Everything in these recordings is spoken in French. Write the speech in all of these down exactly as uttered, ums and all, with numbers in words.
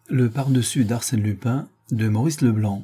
Le par-dessus d'Arsène Lupin de Maurice Leblanc.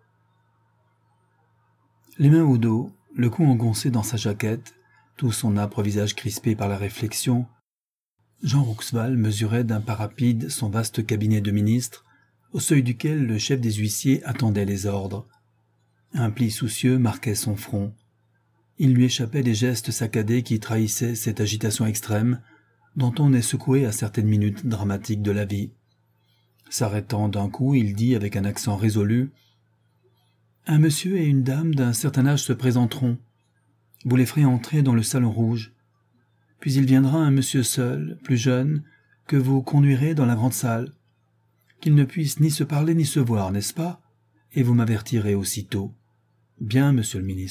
Les mains au dos, le cou engoncé dans sa jaquette, tout son âpre visage crispé par la réflexion, Jean Roxval mesurait d'un pas rapide son vaste cabinet de ministre, au seuil duquel le chef des huissiers attendait les ordres. Un pli soucieux marquait son front. Il lui échappait des gestes saccadés qui trahissaient cette agitation extrême dont on est secoué à certaines minutes dramatiques de la vie. S'arrêtant d'un coup, il dit avec un accent résolu « Un monsieur et une dame d'un certain âge se présenteront. Vous les ferez entrer dans le salon rouge. Puis il viendra un monsieur seul, plus jeune, que vous conduirez dans la grande salle. Qu'ils ne puissent ni se parler ni se voir, n'est-ce pas? Et vous m'avertirez aussitôt. Bien, monsieur le ministre. »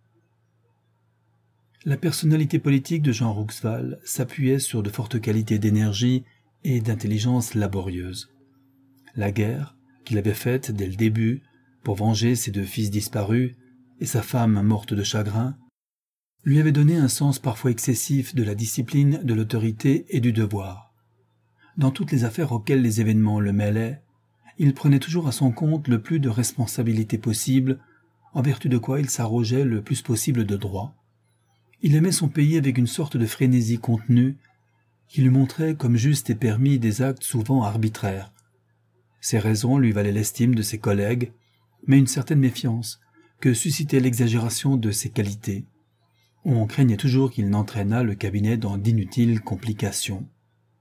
La personnalité politique de Jean Roxval s'appuyait sur de fortes qualités d'énergie et d'intelligence laborieuse. La guerre, qu'il avait faite dès le début pour venger ses deux fils disparus et sa femme morte de chagrin, lui avait donné un sens parfois excessif de la discipline, de l'autorité et du devoir. Dans toutes les affaires auxquelles les événements le mêlaient, il prenait toujours à son compte le plus de responsabilités possible, en vertu de quoi il s'arrogeait le plus possible de droits. Il aimait son pays avec une sorte de frénésie contenue qui lui montrait comme juste et permis des actes souvent arbitraires. Ses raisons lui valaient l'estime de ses collègues, mais une certaine méfiance que suscitait l'exagération de ses qualités. On craignait toujours qu'il n'entraînât le cabinet dans d'inutiles complications.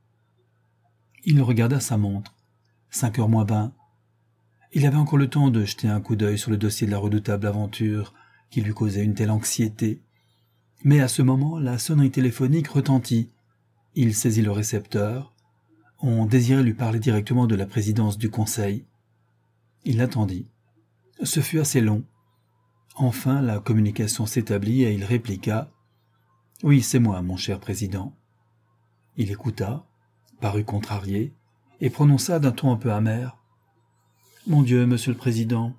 Il regarda sa montre. Cinq heures moins vingt. Il avait encore le temps de jeter un coup d'œil sur le dossier de la redoutable aventure qui lui causait une telle anxiété. Mais à ce moment, la sonnerie téléphonique retentit. Il saisit le récepteur. On désirait lui parler directement de la présidence du Conseil. Il attendit. Ce fut assez long. Enfin, la communication s'établit et il répliqua « Oui, c'est moi, mon cher président. » Il écouta, parut contrarié, et prononça d'un ton un peu amer « Mon Dieu, monsieur le président,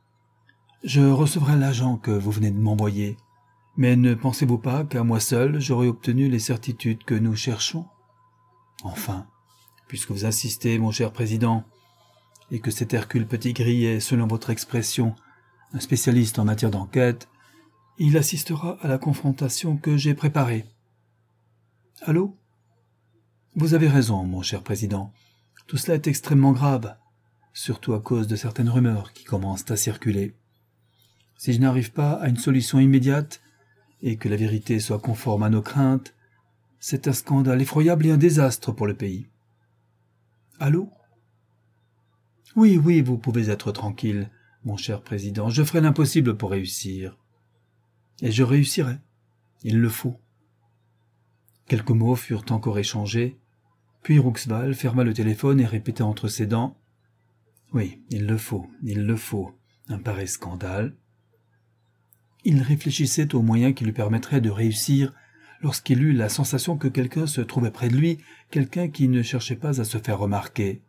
je recevrai l'agent que vous venez de m'envoyer. Mais ne pensez-vous pas qu'à moi seul, j'aurais obtenu les certitudes que nous cherchons? Enfin, puisque vous insistez, mon cher président, et que cet Hercule Petitgris est, selon votre expression, un spécialiste en matière d'enquête, il assistera à la confrontation que j'ai préparée. Allô? Vous avez raison, mon cher président. Tout cela est extrêmement grave, surtout à cause de certaines rumeurs qui commencent à circuler. Si je n'arrive pas à une solution immédiate, et que la vérité soit conforme à nos craintes, c'est un scandale effroyable et un désastre pour le pays. Allô? Oui, oui, vous pouvez être tranquille, mon cher président, je ferai l'impossible pour réussir. Et je réussirai. Il le faut. Quelques mots furent encore échangés, puis Roxval ferma le téléphone et répéta entre ses dents « Oui, il le faut, il le faut, un pareil scandale. » Il réfléchissait aux moyens qui lui permettraient de réussir lorsqu'il eut la sensation que quelqu'un se trouvait près de lui, quelqu'un qui ne cherchait pas à se faire remarquer.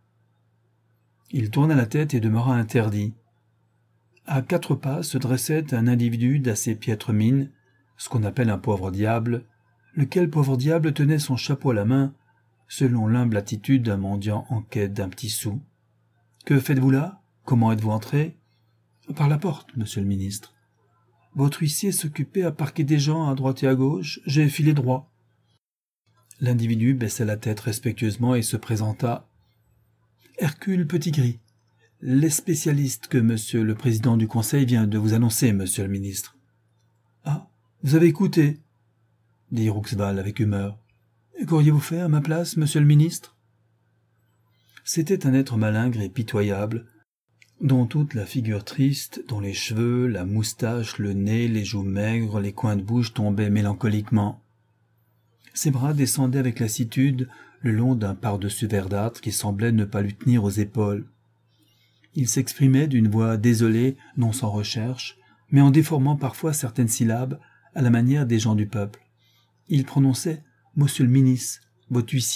Il tourna la tête et demeura interdit. À quatre pas se dressait un individu d'assez piètre mine, ce qu'on appelle un pauvre diable, lequel pauvre diable tenait son chapeau à la main, selon l'humble attitude d'un mendiant en quête d'un petit sou. « Que faites-vous là? Comment êtes-vous entré ?»« Par la porte, monsieur le ministre. » Votre huissier s'occupait à parquer des gens à droite et à gauche, j'ai filé droit. L'individu baissa la tête respectueusement et se présenta. Hercule Petitgris, les spécialistes que monsieur le président du Conseil vient de vous annoncer, monsieur le ministre. Ah, vous avez écouté, dit Roxval avec humeur. Qu'auriez-vous fait à ma place, monsieur le ministre? C'était un être malingre et pitoyable, dont toute la figure triste, dont les cheveux, la moustache, le nez, les joues maigres, les coins de bouche tombaient mélancoliquement. Ses bras descendaient avec lassitude le long d'un pardessus verdâtre qui semblait ne pas lui tenir aux épaules. Il s'exprimait d'une voix désolée, non sans recherche, mais en déformant parfois certaines syllabes à la manière des gens du peuple. Il prononçait « Monsieur le ministre, votre huissier ».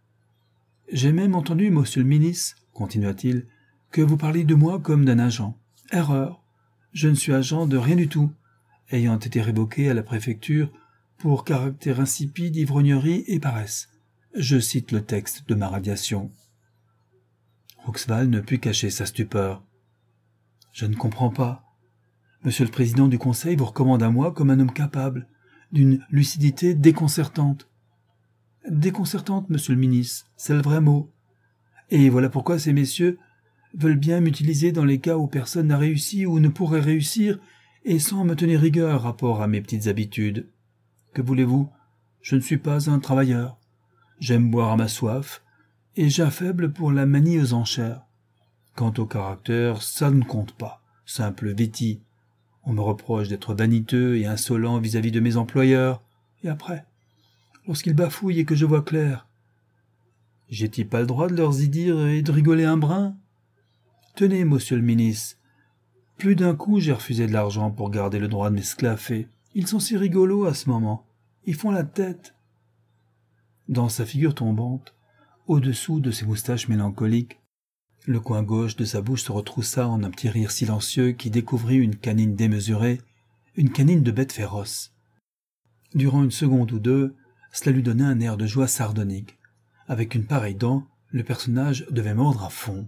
« J'ai même entendu, monsieur le ministre, continua-t-il, que vous parliez de moi comme d'un agent. Erreur. Je ne suis agent de rien du tout, ayant été révoqué à la préfecture pour caractère insipide, ivrognerie et paresse. Je cite le texte de ma radiation. Roxval ne put cacher sa stupeur. « Je ne comprends pas. Monsieur le président du conseil vous recommande à moi comme un homme capable, d'une lucidité déconcertante. »« Déconcertante, monsieur le ministre, c'est le vrai mot. Et voilà pourquoi ces messieurs veulent bien m'utiliser dans les cas où personne n'a réussi ou ne pourrait réussir, et sans me tenir rigueur rapport à mes petites habitudes. Que voulez-vous ? Je ne suis pas un travailleur. J'aime boire à ma soif, et j'ai un faible pour la manie aux enchères. Quant au caractère, ça ne compte pas. Simple vêtis. On me reproche d'être vaniteux et insolent vis-à-vis de mes employeurs. Et après, lorsqu'ils bafouillent et que je vois clair, j'ai-t-il pas le droit de leur y dire et de rigoler un brin ? Tenez, monsieur le ministre, plus d'un coup j'ai refusé de l'argent pour garder le droit de m'esclaffer. Ils sont si rigolos à ce moment. Ils font la tête. » Dans sa figure tombante, au-dessous de ses moustaches mélancoliques, le coin gauche de sa bouche se retroussa en un petit rire silencieux qui découvrit une canine démesurée, une canine de bête féroce. Durant une seconde ou deux, cela lui donnait un air de joie sardonique. Avec une pareille dent, le personnage devait mordre à fond.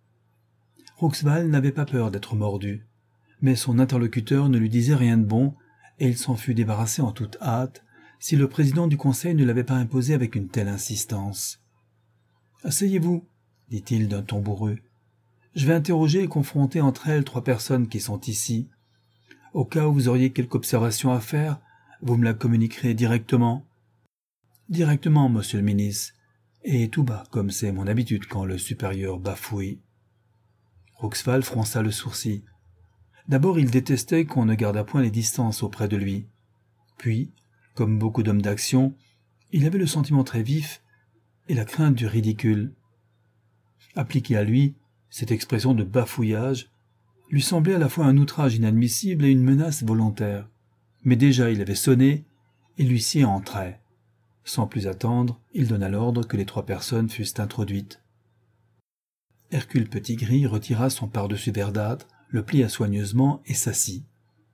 Roxval n'avait pas peur d'être mordu, mais son interlocuteur ne lui disait rien de bon, et il s'en fut débarrassé en toute hâte, si le président du conseil ne l'avait pas imposé avec une telle insistance. « Asseyez-vous, dit-il d'un ton bourru. Je vais interroger et confronter entre elles trois personnes qui sont ici. Au cas où vous auriez quelque observation à faire, vous me la communiquerez directement. »« Directement, monsieur le ministre, et tout bas, comme c'est mon habitude quand le supérieur bafouille. » Roxval fronça le sourcil. D'abord, il détestait qu'on ne gardât point les distances auprès de lui. Puis, comme beaucoup d'hommes d'action, il avait le sentiment très vif et la crainte du ridicule. Appliquée à lui, cette expression de bafouillage lui semblait à la fois un outrage inadmissible et une menace volontaire. Mais déjà il avait sonné et l'huissier entrait. Sans plus attendre, il donna l'ordre que les trois personnes fussent introduites. Hercule Petitgris retira son pardessus verdâtre, le plia soigneusement et s'assit.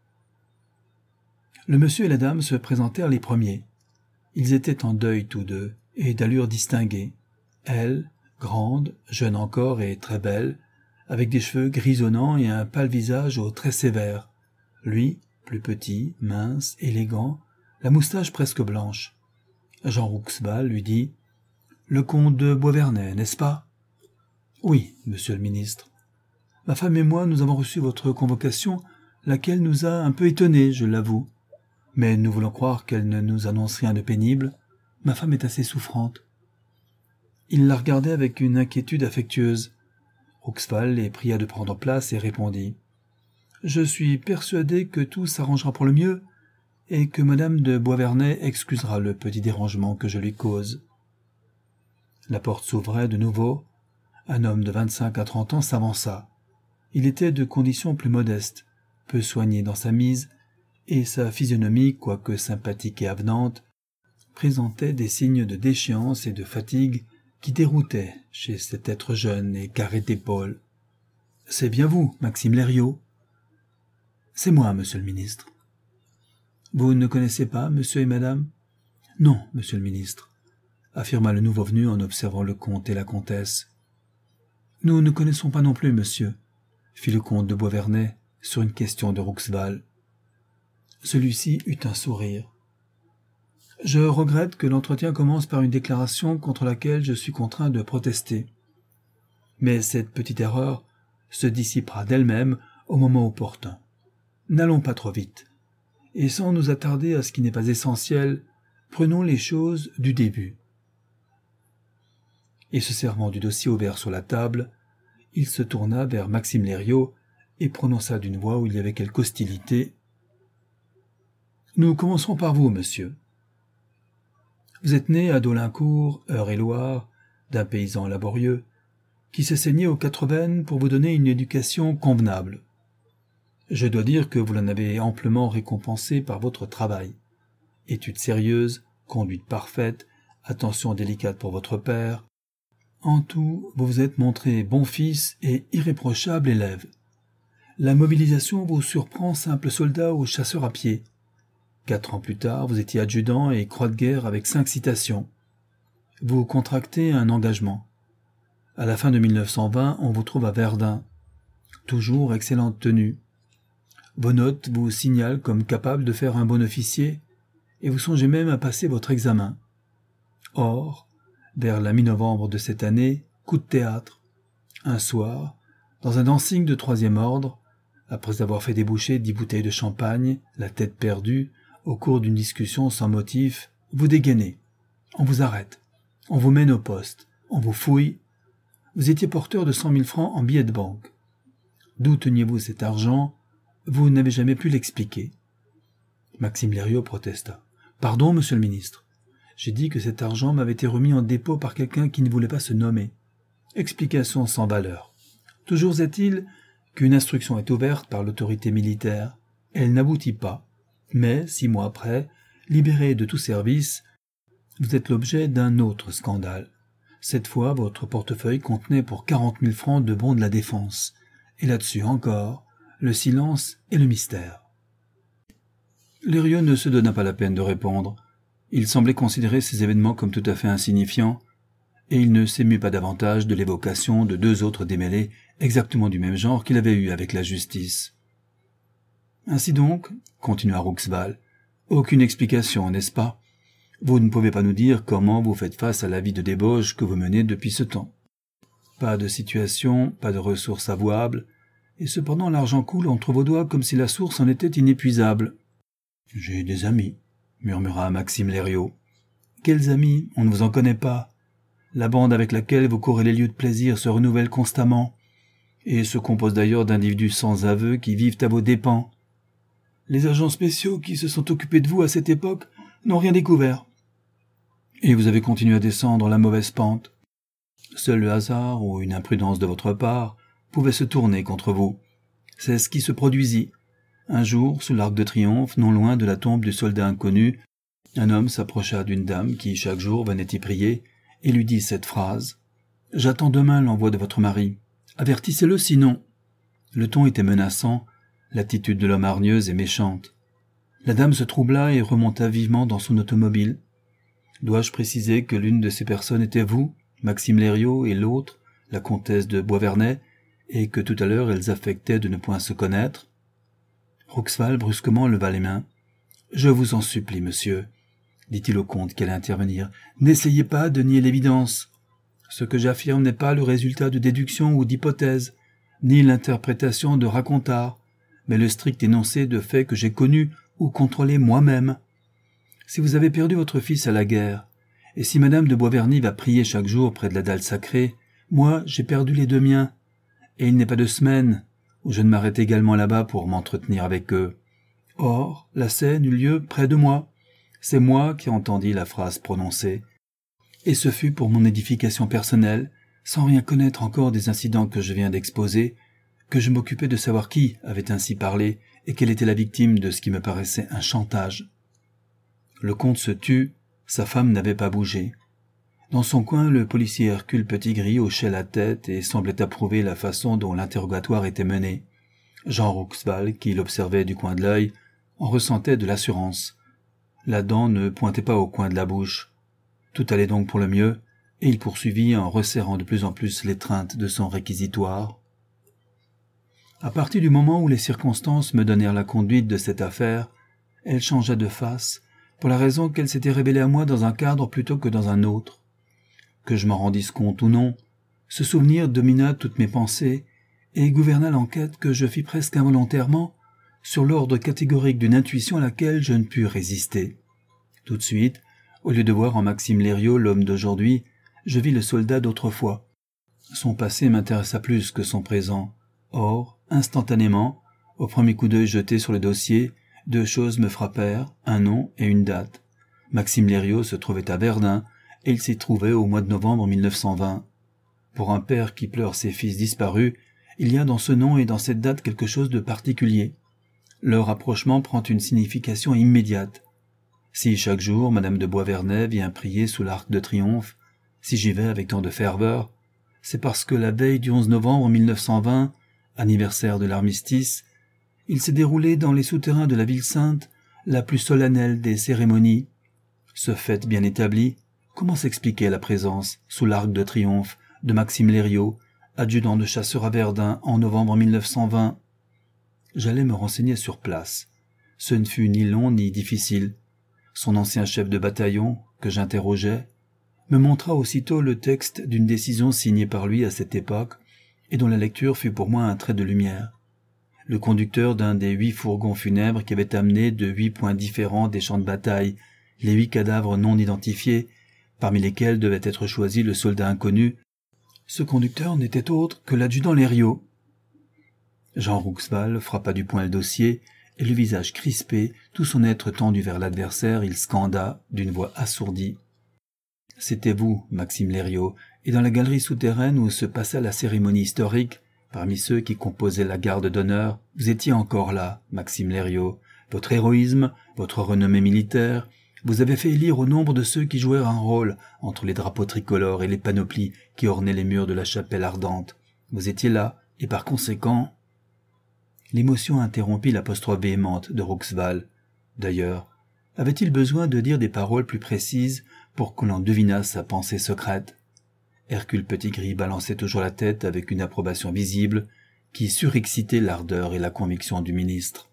Le monsieur et la dame se présentèrent les premiers. Ils étaient en deuil tous deux, et d'allure distinguée. Elle, grande, jeune encore et très belle, avec des cheveux grisonnants et un pâle visage aux traits sévères. Lui, plus petit, mince, élégant, la moustache presque blanche. Jean Roxval lui dit « Le comte de Boisvernet, n'est-ce pas ?»« Oui, monsieur le ministre. Ma femme et moi, nous avons reçu votre convocation, laquelle nous a un peu étonnés, je l'avoue. Mais nous voulons croire qu'elle ne nous annonce rien de pénible. Ma femme est assez souffrante. » Il la regardait avec une inquiétude affectueuse. Roxval les pria de prendre place et répondit « Je suis persuadé que tout s'arrangera pour le mieux et que madame de Boisvernet excusera le petit dérangement que je lui cause. » La porte s'ouvrait de nouveau. Un homme de vingt-cinq à trente ans s'avança. Il était de condition plus modeste, peu soigné dans sa mise, et sa physionomie, quoique sympathique et avenante, présentait des signes de déchéance et de fatigue qui déroutaient chez cet être jeune et carré d'épaules. « C'est bien vous, Maxime Lériot ?»« C'est moi, monsieur le ministre. »« Vous ne connaissez pas, monsieur et madame ?»« Non, monsieur le ministre, » affirma le nouveau venu en observant le comte et la comtesse. « Nous ne connaissons pas non plus, monsieur, » fit le comte de Boisvernet sur une question de Roxval. Celui-ci eut un sourire. « Je regrette que l'entretien commence par une déclaration contre laquelle je suis contraint de protester. Mais cette petite erreur se dissipera d'elle-même au moment opportun. N'allons pas trop vite. Et sans nous attarder à ce qui n'est pas essentiel, prenons les choses du début. » Et se servant du dossier ouvert sur la table, il se tourna vers Maxime Lériot et prononça d'une voix où il y avait quelque hostilité. « Nous commencerons par vous, monsieur. Vous êtes né à Daulincourt, Eure-et-Loir, d'un paysan laborieux, qui s'est saigné aux quatre-vingts pour vous donner une éducation convenable. Je dois dire que vous l'en avez amplement récompensé par votre travail. Études sérieuses, conduite parfaite, attention délicate pour votre père. En tout, vous vous êtes montré bon fils et irréprochable élève. La mobilisation vous surprend simple soldat ou chasseur à pied. Quatre ans plus tard, vous étiez adjudant et croix de guerre avec cinq citations. Vous contractez un engagement. À la fin de mille neuf cent vingt, on vous trouve à Verdun. Toujours excellente tenue. Vos notes vous signalent comme capable de faire un bon officier, et vous songez même à passer votre examen. Or, vers la mi-novembre de cette année, coup de théâtre. Un soir, dans un dancing de troisième ordre, après avoir fait déboucher dix bouteilles de champagne, la tête perdue, au cours d'une discussion sans motif, vous dégainez. On vous arrête. On vous mène au poste. On vous fouille. Vous étiez porteur de cent mille francs en billets de banque. D'où teniez-vous cet argent? Vous n'avez jamais pu l'expliquer. Maxime Lériot protesta. « Pardon, monsieur le ministre. J'ai dit que cet argent m'avait été remis en dépôt par quelqu'un qui ne voulait pas se nommer. Explication sans valeur. Toujours est-il qu'une instruction est ouverte par l'autorité militaire. Elle n'aboutit pas. Mais, six mois après, libéré de tout service, vous êtes l'objet d'un autre scandale. Cette fois, votre portefeuille contenait pour quarante mille francs de bons de la défense. Et là-dessus encore, le silence et le mystère. » Lériot ne se donna pas la peine de répondre. Il semblait considérer ces événements comme tout à fait insignifiants, et il ne s'émut pas davantage de l'évocation de deux autres démêlés exactement du même genre qu'il avait eu avec la justice. « Ainsi donc, continua Rouxval, aucune explication, n'est-ce pas? Vous ne pouvez pas nous dire comment vous faites face à la vie de débauche que vous menez depuis ce temps. Pas de situation, pas de ressources avouables, et cependant l'argent coule entre vos doigts comme si la source en était inépuisable. »« J'ai des amis, » murmura Maxime Lériot. « Quels amis? On ne vous en connaît pas. La bande avec laquelle vous courez les lieux de plaisir se renouvelle constamment, et se compose d'ailleurs d'individus sans aveu qui vivent à vos dépens. Les agents spéciaux qui se sont occupés de vous à cette époque n'ont rien découvert. Et vous avez continué à descendre la mauvaise pente. Seul le hasard ou une imprudence de votre part pouvait se tourner contre vous. C'est ce qui se produisit. Un jour, sous l'Arc de Triomphe, non loin de la tombe du soldat inconnu, un homme s'approcha d'une dame qui, chaque jour, venait y prier, et lui dit cette phrase. « J'attends demain l'envoi de votre mari. Avertissez-le sinon. » Le ton était menaçant, l'attitude de l'homme hargneuse et méchante. La dame se troubla et remonta vivement dans son automobile. Dois-je préciser que l'une de ces personnes était vous, Maxime Lériot, et l'autre, la comtesse de Boisvernet, et que tout à l'heure elles affectaient de ne point se connaître? Rouxval brusquement leva les mains. « Je vous en supplie, monsieur, » dit-il au comte qui allait intervenir. « N'essayez pas de nier l'évidence. Ce que j'affirme n'est pas le résultat de déduction ou d'hypothèse, ni l'interprétation de racontars, mais le strict énoncé de faits que j'ai connus ou contrôlés moi-même. Si vous avez perdu votre fils à la guerre, et si madame de Boisverny va prier chaque jour près de la dalle sacrée, moi j'ai perdu les deux miens, et il n'est pas de semaine où je ne m'arrête également là-bas pour m'entretenir avec eux. Or, la scène eut lieu près de moi. C'est moi qui entendis la phrase prononcée. Et ce fut pour mon édification personnelle, sans rien connaître encore des incidents que je viens d'exposer, que je m'occupais de savoir qui avait ainsi parlé et quelle était la victime de ce qui me paraissait un chantage. Le comte se tut, sa femme n'avait pas bougé. Dans son coin, le policier Hercule Petitgris hochait la tête et semblait approuver la façon dont l'interrogatoire était mené. Jean Rouxval, qui l'observait du coin de l'œil, en ressentait de l'assurance. La dent ne pointait pas au coin de la bouche. Tout allait donc pour le mieux, et il poursuivit en resserrant de plus en plus l'étreinte de son réquisitoire. À partir du moment où les circonstances me donnèrent la conduite de cette affaire, elle changea de face, pour la raison qu'elle s'était révélée à moi dans un cadre plutôt que dans un autre. Que je m'en rendisse compte ou non, ce souvenir domina toutes mes pensées et gouverna l'enquête que je fis presque involontairement sur l'ordre catégorique d'une intuition à laquelle je ne pus résister. Tout de suite, au lieu de voir en Maxime Lériot l'homme d'aujourd'hui, je vis le soldat d'autrefois. Son passé m'intéressa plus que son présent. Or, instantanément, au premier coup d'œil jeté sur le dossier, deux choses me frappèrent, un nom et une date. Maxime Lériot se trouvait à Verdun, et il s'y trouvait au mois de novembre mille neuf cent vingt. Pour un père qui pleure ses fils disparus, il y a dans ce nom et dans cette date quelque chose de particulier. Leur rapprochement prend une signification immédiate. Si chaque jour madame de Boisvernet vient prier sous l'Arc de Triomphe, si j'y vais avec tant de ferveur, c'est parce que la veille du onze novembre mille neuf cent vingt, anniversaire de l'armistice, il s'est déroulé dans les souterrains de la ville sainte la plus solennelle des cérémonies. Ce fait bien établi, comment s'expliquer la présence, sous l'Arc de Triomphe, de Maxime Lériot, adjudant de chasseur à Verdun en novembre mille neuf cent vingt. J'allais me renseigner sur place. Ce ne fut ni long ni difficile. Son ancien chef de bataillon, que j'interrogeais, me montra aussitôt le texte d'une décision signée par lui à cette époque et dont la lecture fut pour moi un trait de lumière. Le conducteur d'un des huit fourgons funèbres qui avaient amené de huit points différents des champs de bataille les huit cadavres non identifiés, parmi lesquels devait être choisi le soldat inconnu, ce conducteur n'était autre que l'adjudant Lériot. Jean Rouxval frappa du poing le dossier, et le visage crispé, tout son être tendu vers l'adversaire, il scanda, d'une voix assourdie. « C'était vous, Maxime Lériot, et dans la galerie souterraine où se passa la cérémonie historique, parmi ceux qui composaient la garde d'honneur, vous étiez encore là, Maxime Lériot. Votre héroïsme, votre renommée militaire, vous avez fait élire au nombre de ceux qui jouèrent un rôle entre les drapeaux tricolores et les panoplies qui ornaient les murs de la chapelle ardente. Vous étiez là, et par conséquent... » L'émotion interrompit l'apostrophe véhémente de Rouxval. D'ailleurs, avait-il besoin de dire des paroles plus précises pour qu'on en devinât sa pensée secrète? Hercule Petitgris balançait toujours la tête avec une approbation visible qui surexcitait l'ardeur et la conviction du ministre.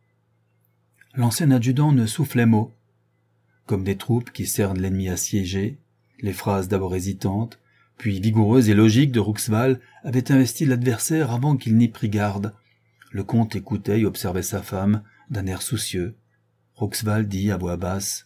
L'ancien adjudant ne soufflait mot. Comme des troupes qui cernent l'ennemi assiégé, les phrases d'abord hésitantes, puis vigoureuses et logiques de Rouxval avaient investi l'adversaire avant qu'il n'y prit garde. Le comte écoutait et observait sa femme d'un air soucieux. Rouxval dit à voix basse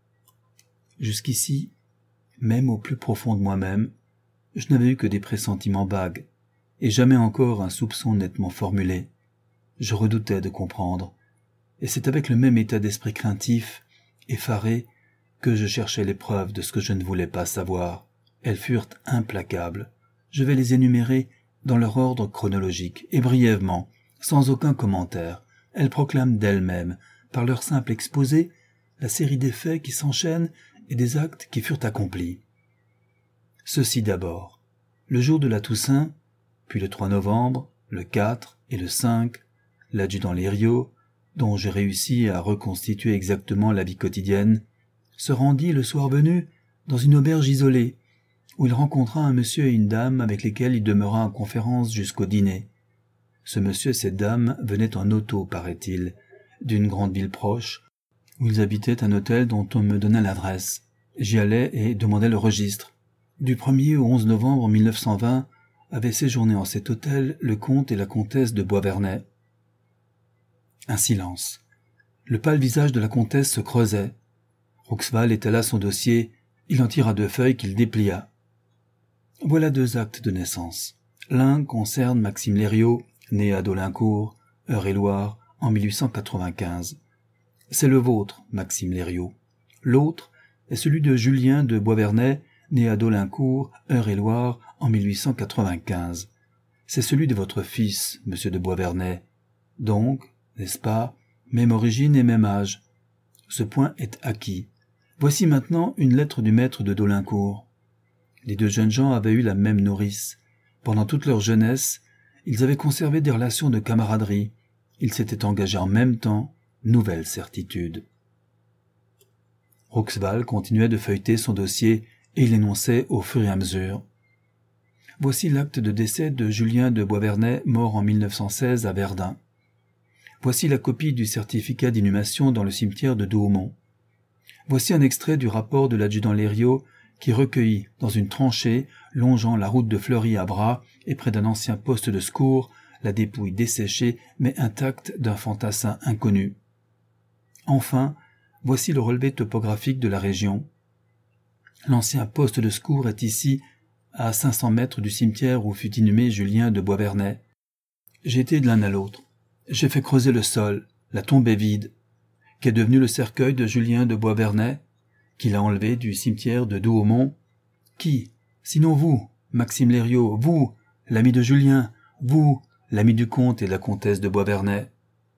« Jusqu'ici, même au plus profond de moi-même, je n'avais eu que des pressentiments vagues, et jamais encore un soupçon nettement formulé. Je redoutais de comprendre, et c'est avec le même état d'esprit craintif, effaré, que je cherchais les preuves de ce que je ne voulais pas savoir. Elles furent implacables. Je vais les énumérer dans leur ordre chronologique, et brièvement, sans aucun commentaire. Elles proclament d'elles-mêmes, par leur simple exposé, la série des faits qui s'enchaînent et des actes qui furent accomplis. Ceci d'abord. Le jour de la Toussaint, puis le trois novembre, le quatre et le cinq, l'adjudant Lériot, dont j'ai réussi à reconstituer exactement la vie quotidienne, se rendit le soir venu dans une auberge isolée, où il rencontra un monsieur et une dame avec lesquels il demeura en conférence jusqu'au dîner. Ce monsieur et cette dame venaient en auto, paraît-il, d'une grande ville proche, où ils habitaient un hôtel dont on me donna l'adresse. J'y allai et demandai le registre. Du premier au onze novembre mille neuf cent vingt avaient séjourné en cet hôtel le comte et la comtesse de Boisvernet. Un silence. Le pâle visage de la comtesse se creusait. Rouxval étala son dossier, il en tira deux feuilles qu'il déplia. Voilà deux actes de naissance. L'un concerne Maxime Lériot, né à Dolincourt, Eure-et-Loir, en mille huit cent quatre-vingt-quinze. C'est le vôtre, Maxime Lériot. L'autre est celui de Julien de Boisvernet, né à Dolincourt, Eure-et-Loir, en mille huit cent quatre-vingt-quinze. C'est celui de votre fils, monsieur de Boisvernet. Donc, n'est-ce pas, même origine et même âge. Ce point est acquis. Voici maintenant une lettre du maître de Dolincourt. Les deux jeunes gens avaient eu la même nourrice. Pendant toute leur jeunesse, ils avaient conservé des relations de camaraderie. Ils s'étaient engagés en même temps, nouvelle certitude. Rouxval continuait de feuilleter son dossier et il énonçait au fur et à mesure. Voici l'acte de décès de Julien de Boisvernet, mort en mille neuf cent seize à Verdun. Voici la copie du certificat d'inhumation dans le cimetière de Douaumont. Voici un extrait du rapport de l'adjudant Lériot qui recueillit dans une tranchée longeant la route de Fleury à Bras et près d'un ancien poste de secours la dépouille desséchée mais intacte d'un fantassin inconnu. Enfin, voici le relevé topographique de la région. L'ancien poste de secours est ici, à cinq cents mètres du cimetière où fut inhumé Julien de Boisvernet. J'ai été de l'un à l'autre. J'ai fait creuser le sol, la tombe est vide. Qu'est devenu le cercueil de Julien de Boisvernet, qu'il a enlevé du cimetière de Douaumont? Qui, sinon vous, Maxime Lériot, vous, l'ami de Julien, vous, l'ami du comte et de la comtesse de Boisvernet?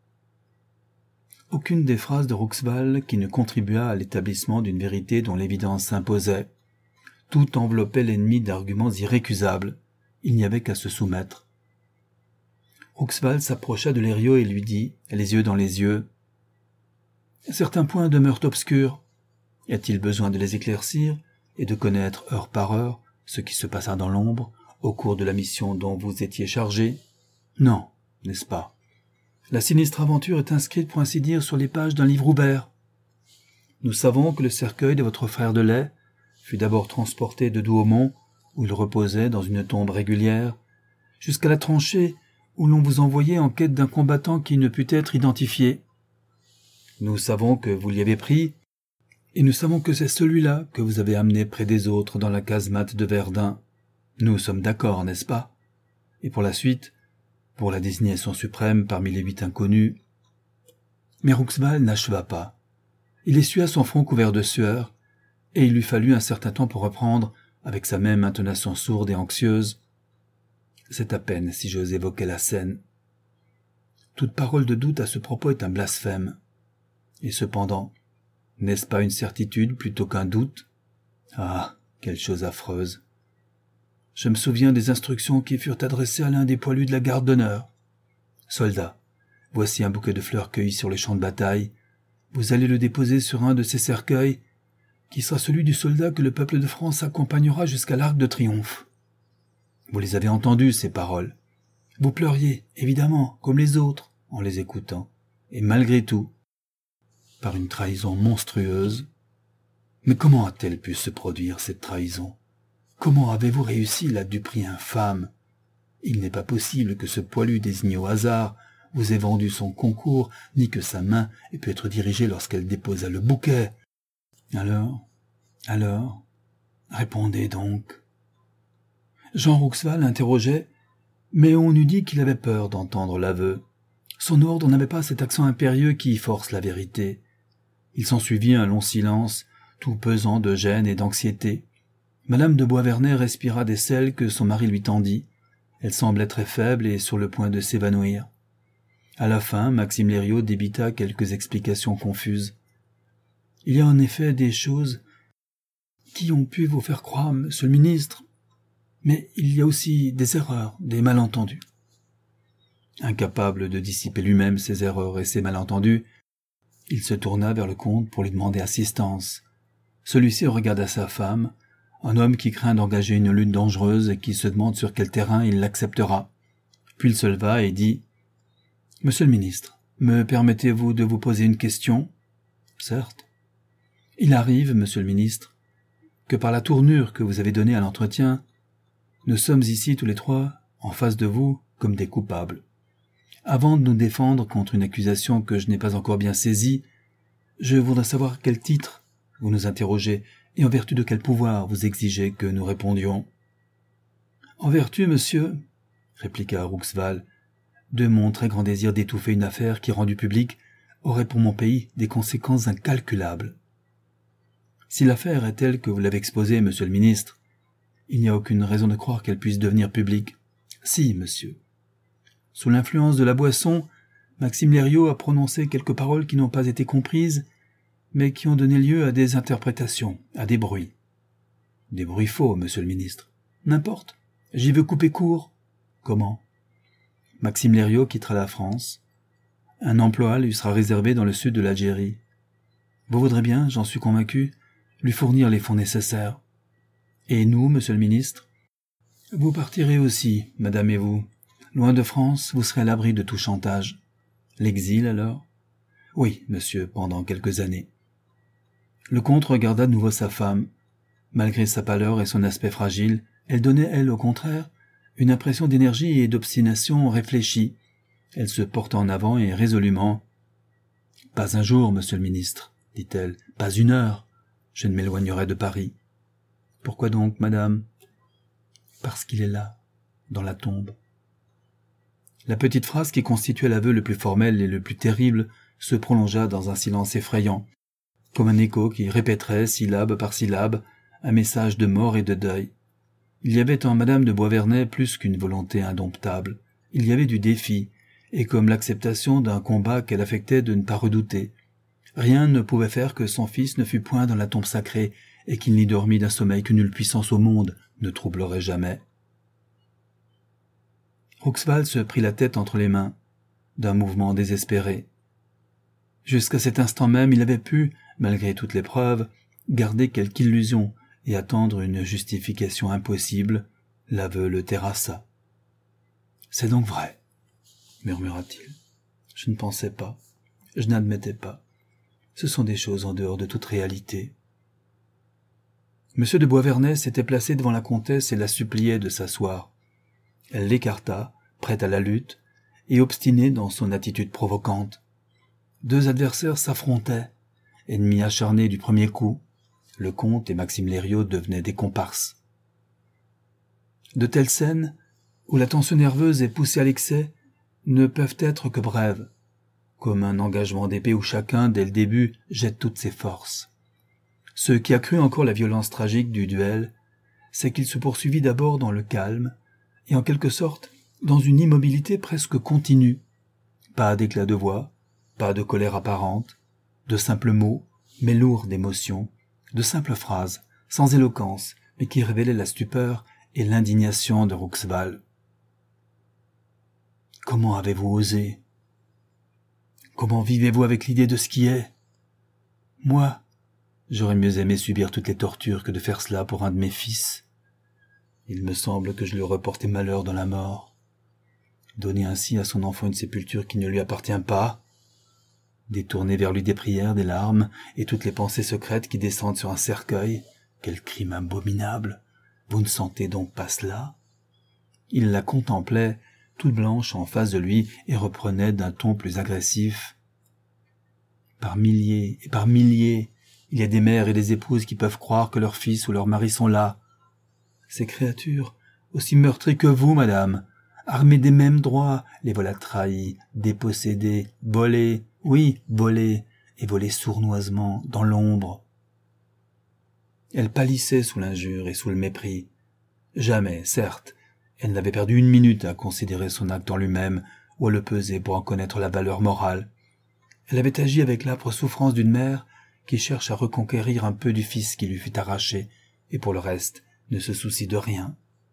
Aucune des phrases de Rouxval qui ne contribua à l'établissement d'une vérité dont l'évidence s'imposait. Tout enveloppait l'ennemi d'arguments irrécusables. Il n'y avait qu'à se soumettre. Rouxval s'approcha de Lériot et lui dit, les yeux dans les yeux, « Certains points demeurent obscurs. Y a-t-il besoin de les éclaircir et de connaître heure par heure ce qui se passa dans l'ombre au cours de la mission dont vous étiez chargé? Non, n'est-ce pas? La sinistre aventure est inscrite pour ainsi dire sur les pages d'un livre ouvert. Nous savons que le cercueil de votre frère de lait fut d'abord transporté de Douaumont, où il reposait dans une tombe régulière, jusqu'à la tranchée où l'on vous envoyait en quête d'un combattant qui ne put être identifié. Nous savons que vous l'y avez pris, et nous savons que c'est celui-là que vous avez amené près des autres dans la casemate de Verdun. Nous sommes d'accord, n'est-ce pas? Et pour la suite, pour la désignation suprême parmi les huit inconnus. Mais Rouxval n'acheva pas. Il essuya son front couvert de sueur, et il lui fallut un certain temps pour reprendre, avec sa même intonation sourde et anxieuse. C'est à peine si j'ose évoquer la scène. Toute parole de doute à ce propos est un blasphème. Et cependant, n'est-ce pas une certitude plutôt qu'un doute? Ah, quelle chose affreuse! Je me souviens des instructions qui furent adressées à l'un des poilus de la garde d'honneur. « Soldat, voici un bouquet de fleurs cueillies sur les champs de bataille. Vous allez le déposer sur un de ces cercueils, qui sera celui du soldat que le peuple de France accompagnera jusqu'à l'Arc de Triomphe. » Vous les avez entendues, ces paroles. Vous pleuriez, évidemment, comme les autres, en les écoutant. Et malgré tout, par une trahison monstrueuse. Mais comment a-t-elle pu se produire, cette trahison? Comment avez-vous réussi la duperie infâme? Il n'est pas possible que ce poilu désigné au hasard vous ait vendu son concours, ni que sa main ait pu être dirigée lorsqu'elle déposa le bouquet. Alors, alors, répondez donc. Jean Rouxval interrogeait, mais on eût dit qu'il avait peur d'entendre l'aveu. Son ordre n'avait pas cet accent impérieux qui force la vérité. Il s'ensuivit un long silence, tout pesant de gêne et d'anxiété. Madame de Boisvernet respira des sels que son mari lui tendit. Elle semblait très faible et sur le point de s'évanouir. À la fin, Maxime Lériot débita quelques explications confuses. « Il y a en effet des choses qui ont pu vous faire croire, monsieur le ministre, mais il y a aussi des erreurs, des malentendus. » Incapable de dissiper lui-même ses erreurs et ses malentendus, il se tourna vers le comte pour lui demander assistance. Celui-ci regarda sa femme, un homme qui craint d'engager une lutte dangereuse et qui se demande sur quel terrain il l'acceptera. Puis il se leva et dit « Monsieur le ministre, me permettez-vous de vous poser une question ?»« Certes. »« Il arrive, monsieur le ministre, que par la tournure que vous avez donnée à l'entretien, nous sommes ici tous les trois, en face de vous, comme des coupables. Avant de nous défendre contre une accusation que je n'ai pas encore bien saisie, je voudrais savoir quel titre vous nous interrogez et en vertu de quel pouvoir vous exigez que nous répondions. »« En vertu, monsieur, » répliqua Rouxval, « de mon très grand désir d'étouffer une affaire qui, rendue publique, aurait pour mon pays des conséquences incalculables. Si l'affaire est telle que vous l'avez exposée, monsieur le ministre, il n'y a aucune raison de croire qu'elle puisse devenir publique. Si, monsieur. Sous l'influence de la boisson, Maxime Lériot a prononcé quelques paroles qui n'ont pas été comprises, mais qui ont donné lieu à des interprétations, à des bruits. Des bruits faux, monsieur le ministre. N'importe. J'y veux couper court. Comment? Maxime Lériot quittera la France. Un emploi lui sera réservé dans le sud de l'Algérie. Vous voudrez bien, j'en suis convaincu, lui fournir les fonds nécessaires. Et nous, monsieur le ministre? Vous partirez aussi, madame et vous. Loin de France, vous serez à l'abri de tout chantage. L'exil, alors? Oui, monsieur, pendant quelques années. Le comte regarda de nouveau sa femme. Malgré sa pâleur et son aspect fragile, elle donnait, elle, au contraire, une impression d'énergie et d'obstination réfléchie. Elle se porta en avant et résolument. « Pas un jour, monsieur le ministre, dit-elle, pas une heure. Je ne m'éloignerai de Paris. »« Pourquoi donc, madame ?»« Parce qu'il est là, dans la tombe. » La petite phrase qui constituait l'aveu le plus formel et le plus terrible se prolongea dans un silence effrayant, comme un écho qui répéterait, syllabe par syllabe, un message de mort et de deuil. Il y avait en madame de Boisvernet plus qu'une volonté indomptable. Il y avait du défi, et comme l'acceptation d'un combat qu'elle affectait de ne pas redouter. Rien ne pouvait faire que son fils ne fût point dans la tombe sacrée, et qu'il n'y dormît d'un sommeil que nulle puissance au monde ne troublerait jamais. Rouxval se prit la tête entre les mains, d'un mouvement désespéré. Jusqu'à cet instant même, il avait pu, malgré toutes les preuves, garder quelque illusion et attendre une justification impossible, l'aveu le terrassa. « C'est donc vrai, murmura-t-il. Je ne pensais pas, je n'admettais pas. Ce sont des choses en dehors de toute réalité. » Monsieur de Boisvernet s'était placé devant la comtesse et la suppliait de s'asseoir. Elle l'écarta, prête à la lutte, et obstinée dans son attitude provocante. Deux adversaires s'affrontaient, ennemis acharnés du premier coup. Le comte et Maxime Lériot devenaient des comparses. De telles scènes, où la tension nerveuse est poussée à l'excès, ne peuvent être que brèves, comme un engagement d'épée où chacun, dès le début, jette toutes ses forces. Ce qui accrut encore la violence tragique du duel, c'est qu'il se poursuivit d'abord dans le calme, et en quelque sorte dans une immobilité presque continue. Pas d'éclat de voix, pas de colère apparente, de simples mots, mais lourds d'émotion, de simples phrases, sans éloquence, mais qui révélaient la stupeur et l'indignation de Roxval. « Comment avez-vous osé ? Comment vivez-vous avec l'idée de ce qui est ? Moi, j'aurais mieux aimé subir toutes les tortures que de faire cela pour un de mes fils. Il me semble que je lui aurais porté malheur dans la mort. Donner ainsi à son enfant une sépulture qui ne lui appartient pas, détourner vers lui des prières, des larmes et toutes les pensées secrètes qui descendent sur un cercueil, quel crime abominable! Vous ne sentez donc pas cela ? » Il la contemplait, toute blanche en face de lui, et reprenait d'un ton plus agressif. « Par milliers et par milliers, il y a des mères et des épouses qui peuvent croire que leurs fils ou leurs maris sont là. Ces créatures, aussi meurtries que vous, madame, armées des mêmes droits, les voilà trahis, dépossédés, volés, oui, volés, et volés sournoisement, dans l'ombre. » Elle pâlissait sous l'injure et sous le mépris. Jamais, certes, elle n'avait perdu une minute à considérer son acte en lui-même ou à le peser pour en connaître la valeur morale. Elle avait agi avec l'âpre souffrance d'une mère qui cherche à reconquérir un peu du fils qui lui fut arraché et pour le reste ne se soucie de rien.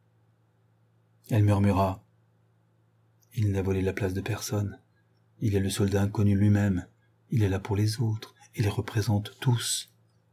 Elle murmura « Il n'a volé la place de personne. Il est le soldat inconnu lui-même. Il est là pour les autres et les représente tous. »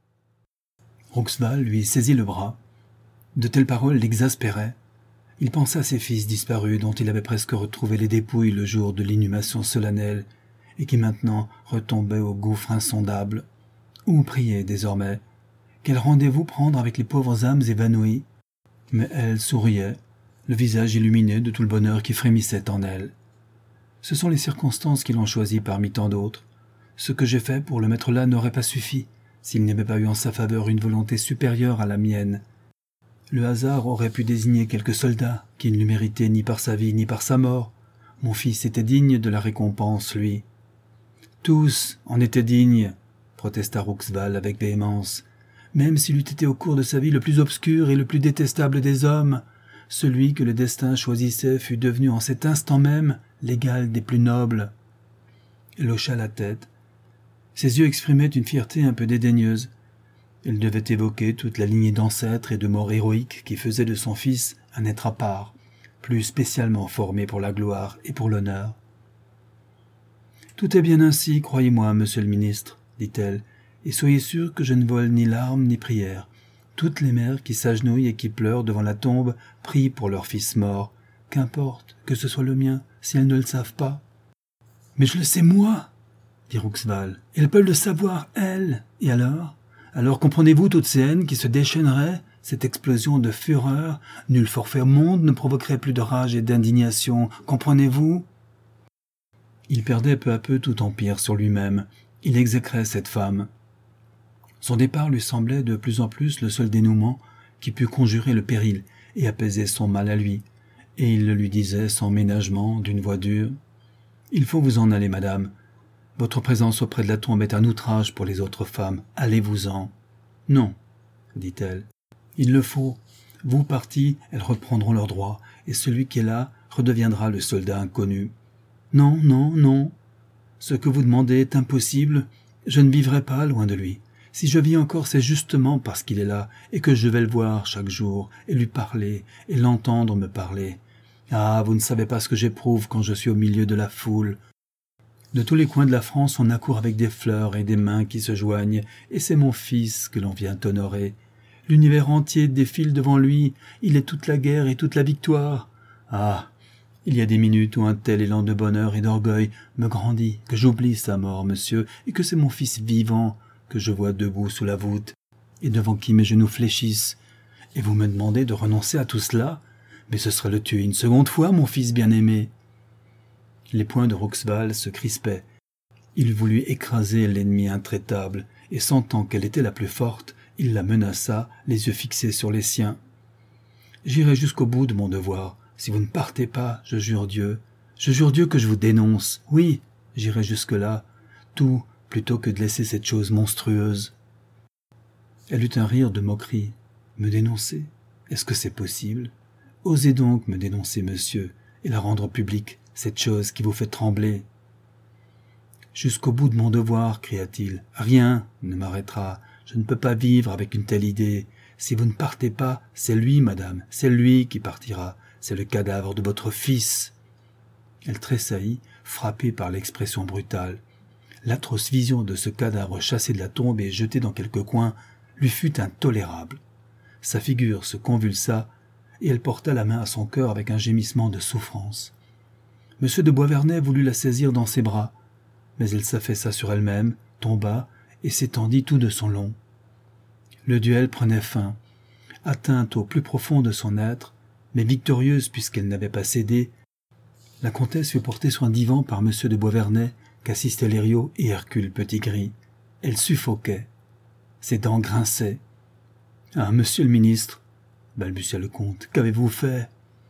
Roxval lui saisit le bras. De telles paroles l'exaspéraient. Il pensa à ses fils disparus dont il avait presque retrouvé les dépouilles le jour de l'inhumation solennelle et qui maintenant retombaient au gouffre insondable. Où prier désormais? Quel rendez-vous prendre avec les pauvres âmes évanouies? Mais elle souriait, le visage illuminé de tout le bonheur qui frémissait en elle. Ce sont les circonstances qui l'ont choisi parmi tant d'autres. Ce que j'ai fait pour le mettre là n'aurait pas suffi s'il n'y avait pas eu en sa faveur une volonté supérieure à la mienne. Le hasard aurait pu désigner quelques soldats qui ne le méritaient ni par sa vie ni par sa mort. Mon fils était digne de la récompense, lui. Tous en étaient dignes, protesta Roxval avec véhémence. Même s'il eût été au cours de sa vie le plus obscur et le plus détestable des hommes, celui que le destin choisissait fut devenu en cet instant même l'égal des plus nobles. Elle hocha la tête. Ses yeux exprimaient une fierté un peu dédaigneuse. Elle devait évoquer toute la lignée d'ancêtres et de morts héroïques qui faisaient de son fils un être à part, plus spécialement formé pour la gloire et pour l'honneur. « Tout est bien ainsi, croyez-moi, monsieur le ministre, dit-elle, et soyez sûr que je ne vole ni larmes ni prières. Toutes les mères qui s'agenouillent et qui pleurent devant la tombe prient pour leur fils mort. Qu'importe que ce soit le mien, si elles ne le savent pas. »« Mais je le sais, moi !» dit Roxval. « Elles peuvent le savoir, elles. Et alors ? Alors comprenez-vous toutes ces haines qui se déchaîneraient, cette explosion de fureur? Nul forfait au monde ne provoquerait plus de rage et d'indignation. Comprenez-vous » Il perdait peu à peu tout empire sur lui-même. Il exécrait cette femme. Son départ lui semblait de plus en plus le seul dénouement qui pût conjurer le péril et apaiser son mal à lui, et il le lui disait sans ménagement, d'une voix dure. « Il faut vous en aller, madame. Votre présence auprès de la tombe est un outrage pour les autres femmes. Allez-vous-en. »« Non, dit-elle. Il le faut. Vous partis, elles reprendront leurs droits, et celui qui est là redeviendra le soldat inconnu. Non, non, non. Ce que vous demandez est impossible. Je ne vivrai pas loin de lui. Si je vis encore, c'est justement parce qu'il est là, et que je vais le voir chaque jour, et lui parler, et l'entendre me parler. Ah, vous ne savez pas ce que j'éprouve quand je suis au milieu de la foule. De tous les coins de la France, on accourt avec des fleurs et des mains qui se joignent, et c'est mon fils que l'on vient honorer. L'univers entier défile devant lui. Il est toute la guerre et toute la victoire. Ah, il y a des minutes où un tel élan de bonheur et d'orgueil me grandit, que j'oublie sa mort, monsieur, et que c'est mon fils vivant que je vois debout sous la voûte, et devant qui mes genoux fléchissent. Et vous me demandez de renoncer à tout cela? Mais ce serait le tuer une seconde fois, mon fils bien-aimé. » Les poings de Roxval se crispaient. Il voulut écraser l'ennemi intraitable, et sentant qu'elle était la plus forte, il la menaça, les yeux fixés sur les siens. « J'irai jusqu'au bout de mon devoir. Si vous ne partez pas, je jure Dieu. Je jure Dieu que je vous dénonce. Oui, j'irai jusque-là. Tout, plutôt que de laisser cette chose monstrueuse. » Elle eut un rire de moquerie. « Me dénoncer? Est-ce que c'est possible? Osez donc me dénoncer, monsieur, et la rendre publique, cette chose qui vous fait trembler. »« Jusqu'au bout de mon devoir, cria-t-il. Rien ne m'arrêtera. Je ne peux pas vivre avec une telle idée. Si vous ne partez pas, c'est lui, madame, c'est lui qui partira. C'est le cadavre de votre fils. » Elle tressaillit, frappée par l'expression brutale. L'atroce vision de ce cadavre chassé de la tombe et jeté dans quelque coin lui fut intolérable. Sa figure se convulsa, et elle porta la main à son cœur avec un gémissement de souffrance. Monsieur de Boisvernet voulut la saisir dans ses bras, mais elle s'affaissa sur elle-même, tomba et s'étendit tout de son long. Le duel prenait fin. Atteinte au plus profond de son être, mais victorieuse puisqu'elle n'avait pas cédé, la comtesse fut portée sur un divan par monsieur de Boisvernet, qu'assistaient Leriot et Hercule Petitgris. Elle suffoquait. Ses dents grinçaient. « Ah, monsieur le ministre !» balbutia le comte. « Qu'avez-vous fait ?»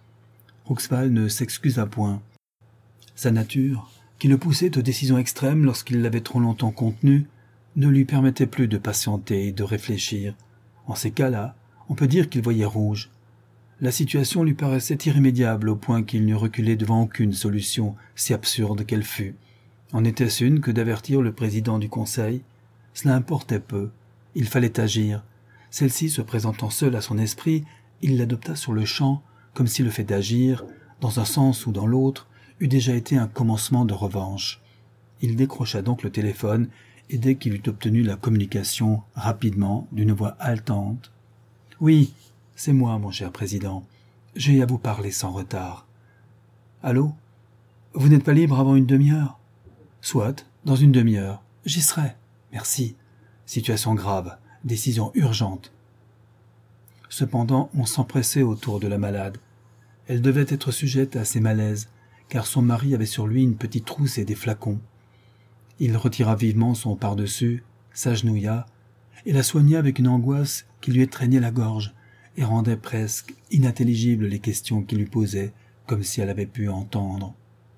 Roxval ne s'excusa point. Sa nature, qui le poussait aux décisions extrêmes lorsqu'il l'avait trop longtemps contenue, ne lui permettait plus de patienter et de réfléchir. En ces cas-là, on peut dire qu'il voyait rouge. La situation lui paraissait irrémédiable au point qu'il n'eût reculé devant aucune solution, si absurde qu'elle fût. En était-ce une que d'avertir le président du Conseil? Cela importait peu. Il fallait agir. Celle-ci se présentant seule à son esprit, il l'adopta sur le champ, comme si le fait d'agir, dans un sens ou dans l'autre, eût déjà été un commencement de revanche. Il décrocha donc le téléphone, et dès qu'il eut obtenu la communication, rapidement, d'une voix haletante, « Oui, c'est moi, mon cher président. J'ai à vous parler sans retard. »« Allô? Vous n'êtes pas libre avant une demi-heure? »« Soit, dans une demi-heure. J'y serai. Merci. Situation grave. Décision urgente. » Cependant, on s'empressait autour de la malade. Elle devait être sujette à ces malaises, car son mari avait sur lui une petite trousse et des flacons. Il retira vivement son pardessus, s'agenouilla, et la soigna avec une angoisse qui lui étreignait la gorge et rendait presque inintelligibles les questions qu'il lui posait, comme si elle avait pu entendre.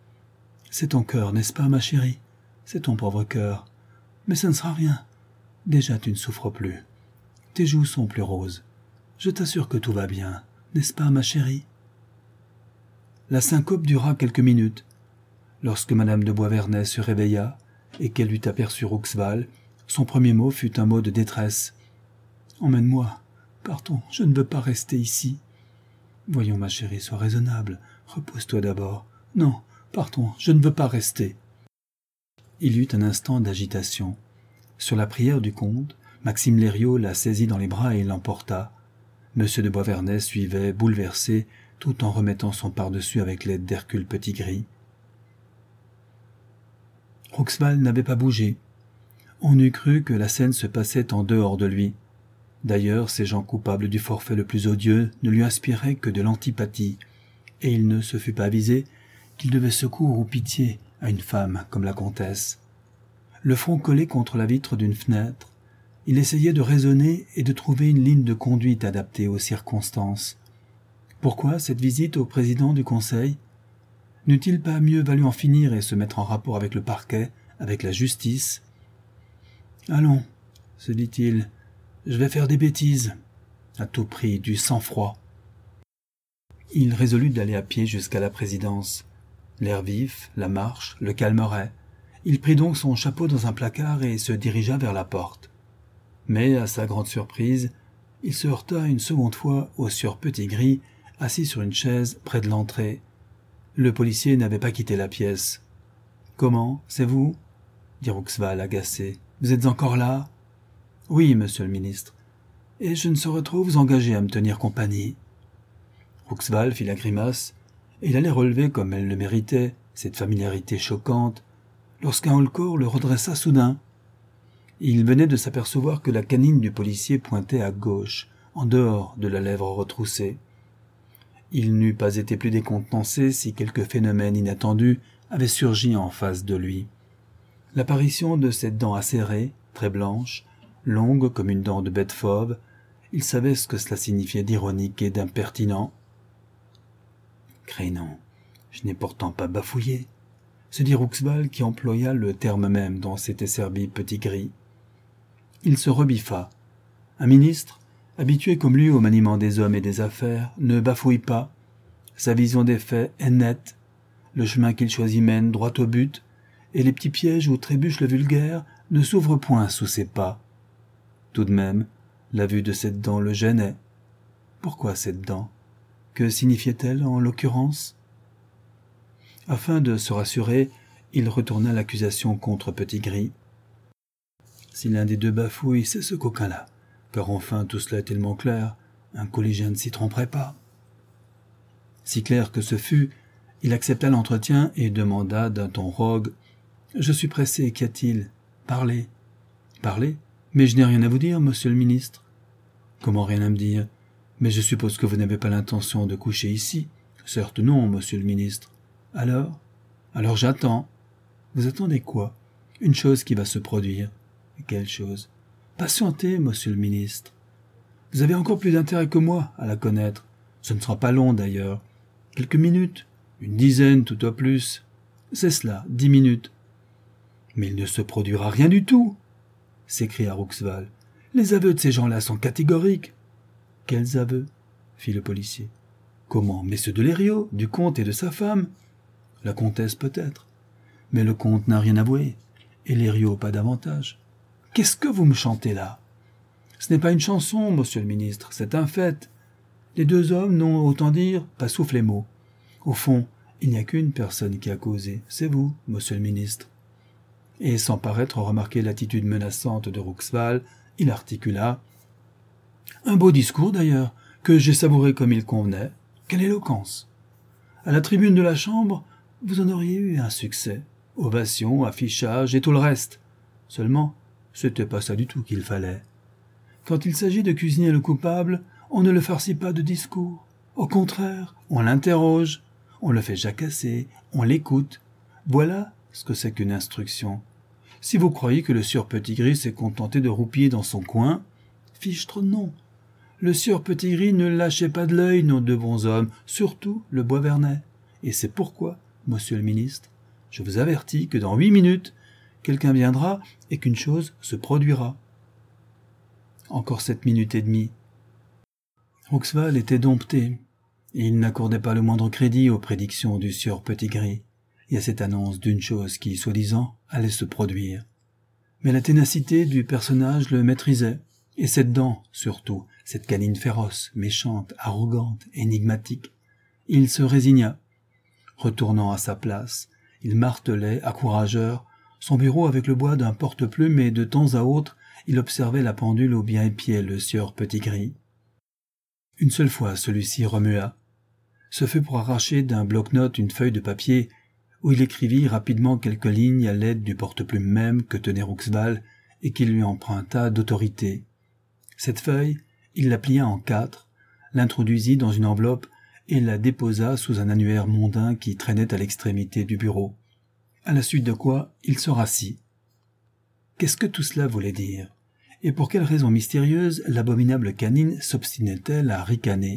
« C'est ton cœur, n'est-ce pas, ma chérie? C'est ton pauvre cœur. Mais ça ne sera rien. Déjà tu ne souffres plus. Tes joues sont plus roses. Je t'assure que tout va bien, n'est-ce pas, ma chérie ?» La syncope dura quelques minutes. Lorsque madame de Boisvernet se réveilla et qu'elle eut aperçu Roxval, son premier mot fut un mot de détresse. « Emmène-moi. Partons, je ne veux pas rester ici. »« Voyons, ma chérie, sois raisonnable. Repose-toi d'abord. Non, partons, je ne veux pas rester. » Il y eut un instant d'agitation. Sur la prière du comte, Maxime Leriot la saisit dans les bras et l'emporta. Monsieur de Boisvernet suivait, bouleversé, tout en remettant son pardessus avec l'aide d'Hercule Petitgris. Roxval n'avait pas bougé. On eût cru que la scène se passait en dehors de lui. D'ailleurs, ces gens coupables du forfait le plus odieux ne lui inspiraient que de l'antipathie, et il ne se fut pas avisé qu'il devait secours ou pitié à une femme comme la comtesse. Le front collé contre la vitre d'une fenêtre, il essayait de raisonner et de trouver une ligne de conduite adaptée aux circonstances. Pourquoi cette visite au président du Conseil? N'eût-il pas mieux valu en finir et se mettre en rapport avec le parquet, avec la justice? « Allons, se dit-il, je vais faire des bêtises. À tout prix, du sang-froid. » Il résolut d'aller à pied jusqu'à la présidence. L'air vif, la marche, le calmeraient. Il prit donc son chapeau dans un placard et se dirigea vers la porte. Mais, à sa grande surprise, il se heurta une seconde fois au sieur Petitgris, assis sur une chaise près de l'entrée. Le policier n'avait pas quitté la pièce. « Comment, c'est vous ?» dit Roxval agacé. « Vous êtes encore là ?»« Oui, monsieur le ministre. et je ne saurais trop vous engager à me tenir compagnie. » Rouxval fit la grimace, et il allait relever comme elle le méritait, cette familiarité choquante, lorsqu'un haut-le-corps le redressa soudain. Il venait de s'apercevoir que la canine du policier pointait à gauche, en dehors de la lèvre retroussée. Il n'eût pas été plus décontenancé si quelque phénomène inattendu avait surgi en face de lui. L'apparition de cette dent acérée, très blanche, longue comme une dent de bête fauve, il savait ce que cela signifiait d'ironique et d'impertinent. « Crénon, je n'ai pourtant pas bafouillé », se dit Rouxval qui employa le terme même dont s'était servi Petit-Gris. Il se rebiffa. Un ministre, habitué comme lui au maniement des hommes et des affaires, ne bafouille pas. Sa vision des faits est nette. Le chemin qu'il choisit mène droit au but, et les petits pièges où trébuche le vulgaire ne s'ouvrent point sous ses pas. Tout de même, la vue de cette dent le gênait. Pourquoi cette dent? Que signifiait-elle en l'occurrence? Afin de se rassurer, il retourna l'accusation contre Petit-Gris. Si l'un des deux bafouille, c'est ce coquin-là, car enfin tout cela est tellement clair, un collégien ne s'y tromperait pas. Si clair que ce fût, il accepta l'entretien et demanda d'un ton rogue: « Je suis pressé, qu'y a-t-il? Parlez. »« Parlez? Mais je n'ai rien à vous dire, monsieur le ministre. »« Comment rien à me dire? Mais je suppose que vous n'avez pas l'intention de coucher ici. »« Certes non, monsieur le ministre. »« Alors? Alors j'attends. »« Vous attendez quoi? Une chose qui va se produire. »« Quelle chose? »« Patientez, monsieur le ministre. Vous avez encore plus d'intérêt que moi à la connaître. Ce ne sera pas long d'ailleurs. Quelques minutes, une dizaine tout au plus. C'est cela, dix minutes. »« Mais il ne se produira rien du tout !» s'écria Rouxval. « Les aveux de ces gens-là sont catégoriques. »« Quels aveux ?» fit le policier. « Comment? Mais ceux de Lériot, du comte et de sa femme. La comtesse peut-être. Mais le comte n'a rien avoué, et Lériot pas davantage. Qu'est-ce que vous me chantez là? Ce n'est pas une chanson, monsieur le ministre, c'est un fait. Les deux hommes n'ont, autant dire, pas soufflé mot. Au fond, il n'y a qu'une personne qui a causé, c'est vous, monsieur le ministre. » Et sans paraître remarquer l'attitude menaçante de Rouxval, il articula: « Un beau discours d'ailleurs, que j'ai savouré comme il convenait. Quelle éloquence! À la tribune de la Chambre, vous en auriez eu un succès. Ovation, affichage et tout le reste. Seulement, c'était pas ça du tout qu'il fallait. Quand il s'agit de cuisiner le coupable, on ne le farcit pas de discours. Au contraire, on l'interroge, on le fait jacasser, on l'écoute. Voilà ce que c'est qu'une instruction. Si vous croyez que le sieur Petit-Gris s'est contenté de roupiller dans son coin, fichtre non. Le sieur Petit-Gris ne lâchait pas de l'œil nos deux bons hommes, surtout le Boisvernet. Et c'est pourquoi, monsieur le ministre, je vous avertis que dans huit minutes, quelqu'un viendra et qu'une chose se produira. » Encore sept minutes et demie. Rouxval était dompté. Il n'accordait pas le moindre crédit aux prédictions du sieur Petit-Gris et à cette annonce d'une chose qui, soi-disant, allait se produire. Mais la ténacité du personnage le maîtrisait, et cette dent, surtout, cette canine féroce, méchante, arrogante, énigmatique. Il se résigna. Retournant à sa place, il martelait, à courageur, son bureau avec le bois d'un porte-plume et de temps à autre, il observait la pendule où bien épiait le sieur Petit-Gris. Une seule fois celui-ci remua. Ce fut pour arracher d'un bloc-notes une feuille de papier où il écrivit rapidement quelques lignes à l'aide du porte-plume même que tenait Rouxval et qui lui emprunta d'autorité. Cette feuille, il la plia en quatre, l'introduisit dans une enveloppe et la déposa sous un annuaire mondain qui traînait à l'extrémité du bureau, à la suite de quoi il se rassit. Qu'est-ce que tout cela voulait dire? Et pour quelle raison mystérieuse l'abominable canine s'obstinait-elle à ricaner?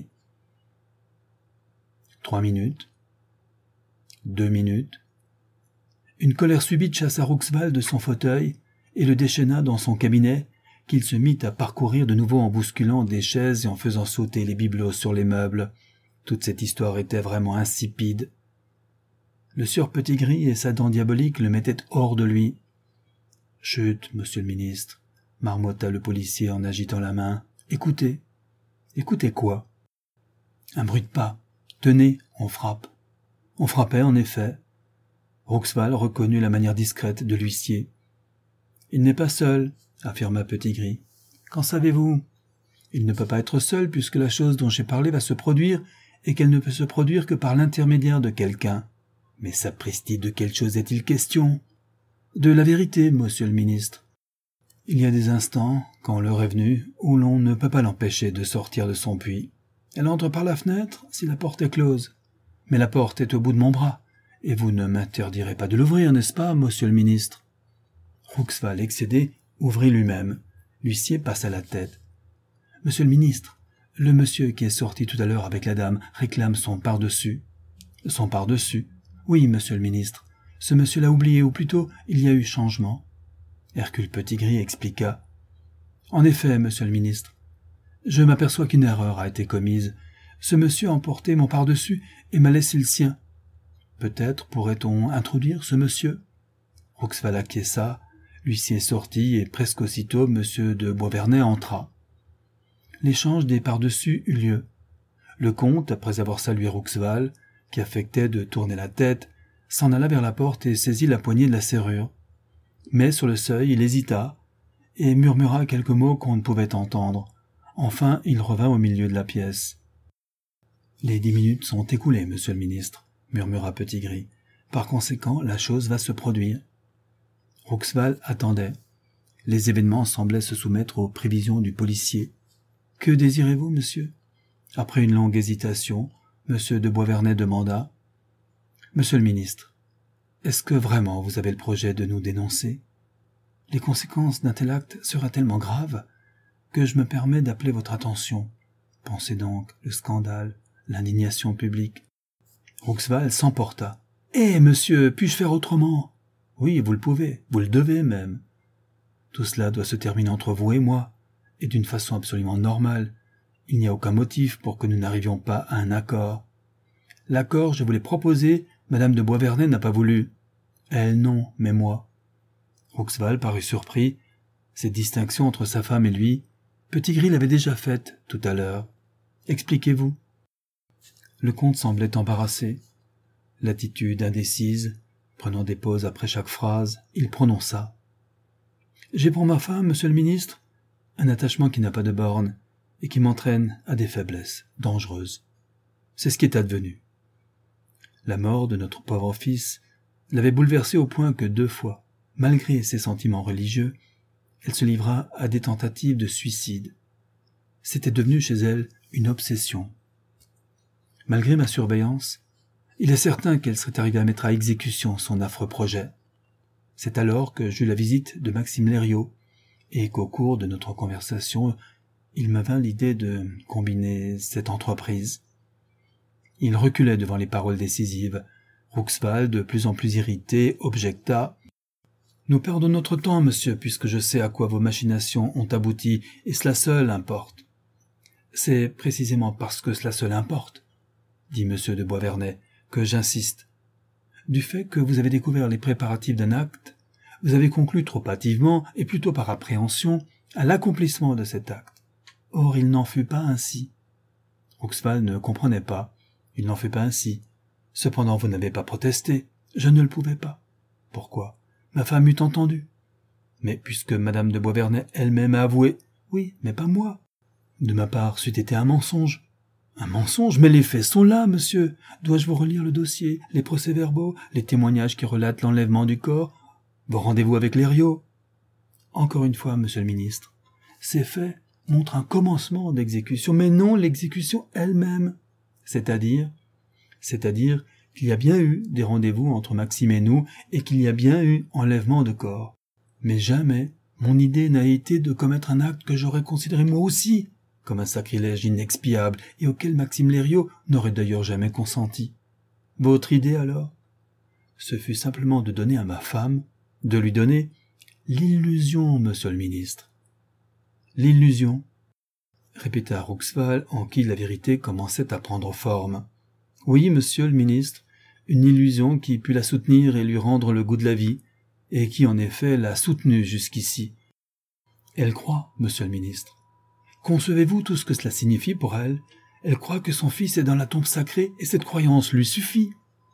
Trois minutes. Deux minutes. Une colère subite chassa Rouxval de son fauteuil et le déchaîna dans son cabinet, qu'il se mit à parcourir de nouveau en bousculant des chaises et en faisant sauter les bibelots sur les meubles. Toute cette histoire était vraiment insipide. Le sieur Petit-Gris et sa dent diabolique le mettaient hors de lui. « Chut, monsieur le ministre » marmotta le policier en agitant la main. « Écoutez. »« Écoutez quoi ?»« Un bruit de pas. Tenez, on frappe. » On frappait, en effet. Rouxval reconnut la manière discrète de l'huissier. « Il n'est pas seul, » affirma Petit-Gris. « Qu'en savez-vous » Il ne peut pas être seul puisque la chose dont j'ai parlé va se produire et qu'elle ne peut se produire que par l'intermédiaire de quelqu'un. Mais sapristi, de quelle chose est-il question? De la vérité, monsieur le ministre. Il y a des instants, quand l'heure est venue, où l'on ne peut pas l'empêcher de sortir de son puits. Elle entre par la fenêtre si la porte est close. Mais la porte est au bout de mon bras, et vous ne m'interdirez pas de l'ouvrir, n'est-ce pas, monsieur le ministre? Rouxval, excédé, ouvrit lui-même. L'huissier passa la tête. Monsieur le ministre, le monsieur qui est sorti tout à l'heure avec la dame réclame son par-dessus. Son par-dessus? Oui, monsieur le ministre. Ce monsieur l'a oublié, ou plutôt, il y a eu changement. Hercule Petitgris expliqua. En effet, monsieur le ministre, je m'aperçois qu'une erreur a été commise. Ce monsieur a emporté mon par-dessus et m'a laissé le sien. Peut-être pourrait-on introduire ce monsieur? Rouxval acquiesça, l'huissier sortit et presque aussitôt monsieur de Boisvernet entra. L'échange des par-dessus eut lieu. Le comte, après avoir salué Rouxval, qui affectait de tourner la tête, s'en alla vers la porte et saisit la poignée de la serrure. Mais sur le seuil, il hésita et murmura quelques mots qu'on ne pouvait entendre. Enfin, il revint au milieu de la pièce. « Les dix minutes sont écoulées, monsieur le ministre, » murmura Petitgris. « Par conséquent, la chose va se produire. » Rouxval attendait. Les événements semblaient se soumettre aux prévisions du policier. « Que désirez-vous, monsieur ?» Après une longue hésitation, monsieur de Boisvernet demanda. « Monsieur le ministre, est-ce que vraiment vous avez le projet de nous dénoncer? Les conséquences d'un tel acte seraient tellement graves que je me permets d'appeler votre attention. Pensez donc, le scandale, l'indignation publique. » Rouxval s'emporta. « Eh, monsieur, puis-je faire autrement? »« Oui, vous le pouvez, vous le devez même. Tout cela doit se terminer entre vous et moi, et d'une façon absolument normale. Il n'y a aucun motif pour que nous n'arrivions pas à un accord. L'accord, je vous l'ai proposé, madame de Boisvernet n'a pas voulu. Elle, non, mais moi. » Rouxval parut surpris. Cette distinction entre sa femme et lui, Petitgris l'avait déjà faite tout à l'heure. « Expliquez-vous. » Le comte semblait embarrassé. L'attitude indécise, prenant des pauses après chaque phrase, il prononça. « J'ai pour ma femme, monsieur le ministre, un attachement qui n'a pas de borne et qui m'entraîne à des faiblesses dangereuses. C'est ce qui est advenu. La mort de notre pauvre fils l'avait bouleversée au point que deux fois, malgré ses sentiments religieux, elle se livra à des tentatives de suicide. C'était devenu chez elle une obsession. Malgré ma surveillance, il est certain qu'elle serait arrivée à mettre à exécution son affreux projet. C'est alors que j'eus la visite de Maxime Lériot, et qu'au cours de notre conversation, il me vint l'idée de combiner cette entreprise. Il reculait devant les paroles décisives. Rouxval, de plus en plus irrité, objecta. « Nous perdons notre temps, monsieur, puisque je sais à quoi vos machinations ont abouti, et cela seul importe. »« C'est précisément parce que cela seul importe, » dit monsieur de Boisvernet, « que j'insiste. Du fait que vous avez découvert les préparatifs d'un acte, vous avez conclu trop hâtivement, et plutôt par appréhension, à l'accomplissement de cet acte. Or, il n'en fut pas ainsi. » Rouxval ne comprenait pas. Il n'en fut pas ainsi. Cependant, vous n'avez pas protesté. Je ne le pouvais pas. Pourquoi? Ma femme eût entendu. Mais puisque madame de Boisvernet elle-même a avoué, oui, mais pas moi. De ma part, c'eût été un mensonge. Un mensonge? Mais les faits sont là, monsieur. Dois-je vous relire le dossier, les procès-verbaux, les témoignages qui relatent l'enlèvement du corps, vos rendez-vous avec Lériot? Encore une fois, monsieur le ministre, ces faits montrent un commencement d'exécution, mais non l'exécution elle-même. C'est-à-dire, c'est-à-dire qu'il y a bien eu des rendez-vous entre Maxime et nous, et qu'il y a bien eu enlèvement de corps. Mais jamais mon idée n'a été de commettre un acte que j'aurais considéré moi aussi comme un sacrilège inexpiable, et auquel Maxime Lériot n'aurait d'ailleurs jamais consenti. Votre idée, alors? Ce fut simplement de donner à ma femme, de lui donner l'illusion, monsieur le ministre. L'illusion, répéta Rouxval, en qui la vérité commençait à prendre forme. Oui, monsieur le ministre, une illusion qui put la soutenir et lui rendre le goût de la vie, et qui en effet l'a soutenue jusqu'ici. Elle croit, monsieur le ministre. Concevez-vous tout ce que cela signifie pour elle? Elle croit que son fils est dans la tombe sacrée, et cette croyance lui suffit.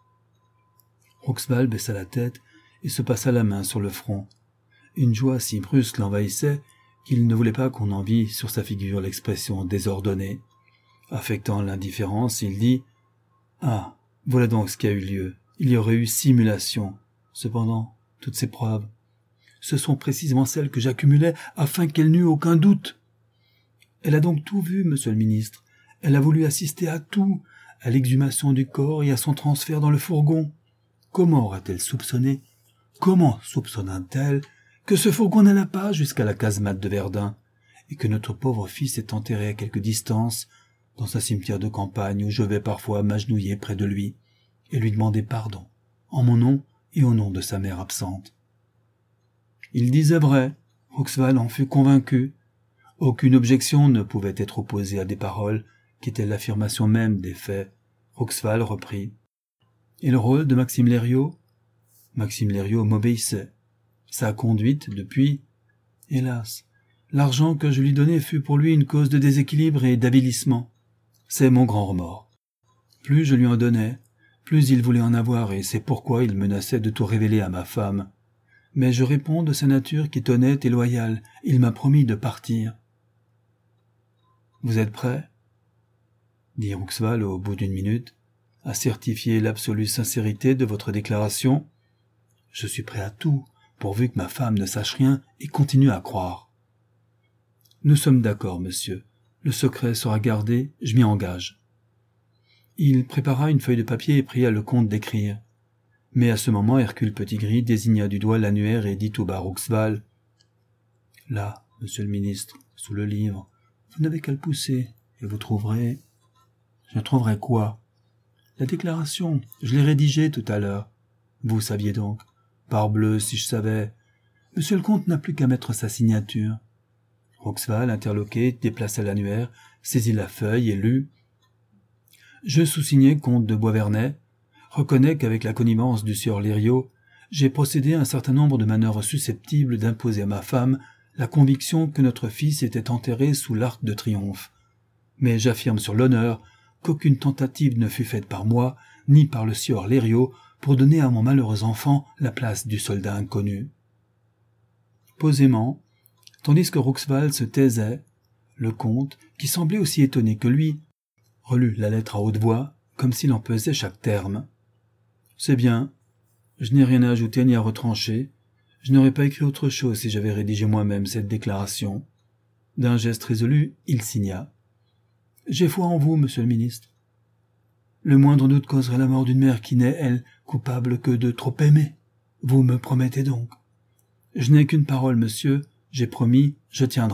Rouxval baissa la tête et se passa la main sur le front. Une joie si brusque l'envahissait qu'il ne voulait pas qu'on en vît sur sa figure l'expression désordonnée. Affectant l'indifférence, il dit « Ah, voilà donc ce qui a eu lieu. Il y aurait eu simulation. Cependant, toutes ces preuves, ce sont précisément celles que j'accumulais afin qu'elle n'eût aucun doute. Elle a donc tout vu, monsieur le ministre. Elle a voulu assister à tout, à l'exhumation du corps et à son transfert dans le fourgon. Comment aura-t-elle soupçonné, comment soupçonna-t-elle que ce fourgon n'alla pas jusqu'à la casemate de Verdun et que notre pauvre fils est enterré à quelque distance dans un cimetière de campagne où je vais parfois m'agenouiller près de lui et lui demander pardon, en mon nom et au nom de sa mère absente. » Il disait vrai, Roxval en fut convaincu. Aucune objection ne pouvait être opposée à des paroles qui étaient l'affirmation même des faits. Roxval reprit. « Et le rôle de Maxime Lériot ?» Maxime Lériot m'obéissait. Sa conduite, depuis, hélas, l'argent que je lui donnais fut pour lui une cause de déséquilibre et d'avilissement. C'est mon grand remords. Plus je lui en donnais, plus il voulait en avoir, et c'est pourquoi il menaçait de tout révéler à ma femme. Mais je réponds de sa nature qui est honnête et loyale. Il m'a promis de partir. « Vous êtes prêt ?» dit Roxval au bout d'une minute, « à certifier l'absolue sincérité de votre déclaration ? Je suis prêt à tout, pourvu que ma femme ne sache rien et continue à croire. »« Nous sommes d'accord, monsieur. Le secret sera gardé, je m'y engage. » Il prépara une feuille de papier et pria le comte d'écrire. Mais à ce moment, Hercule Petitgris désigna du doigt l'annuaire et dit tout bas à Roxval. « Là, monsieur le ministre, sous le livre, vous n'avez qu'à le pousser, et vous trouverez... »« Je trouverai quoi ?»« La déclaration, je l'ai rédigée tout à l'heure. Vous saviez donc. Parbleu, si je savais. Monsieur le comte n'a plus qu'à mettre sa signature. » Roxval, interloqué, déplaça l'annuaire, saisit la feuille et lut. « Je sous-signais comte de Boisvernet. Reconnais qu'avec la connivence du sieur Lériot, j'ai procédé à un certain nombre de manœuvres susceptibles d'imposer à ma femme la conviction que notre fils était enterré sous l'Arc de Triomphe. Mais j'affirme sur l'honneur qu'aucune tentative ne fut faite par moi, ni par le sieur Lériot, pour donner à mon malheureux enfant la place du soldat inconnu. » Posément, tandis que Roxval se taisait, le comte, qui semblait aussi étonné que lui, relut la lettre à haute voix, comme s'il en pesait chaque terme. « C'est bien. Je n'ai rien à ajouter ni à retrancher. Je n'aurais pas écrit autre chose si j'avais rédigé moi-même cette déclaration. » D'un geste résolu, il signa. « J'ai foi en vous, monsieur le ministre. Le moindre doute causerait la mort d'une mère qui n'est, elle, coupable que de trop aimer. Vous me promettez donc. Je n'ai qu'une parole, monsieur. J'ai promis, je tiendrai. »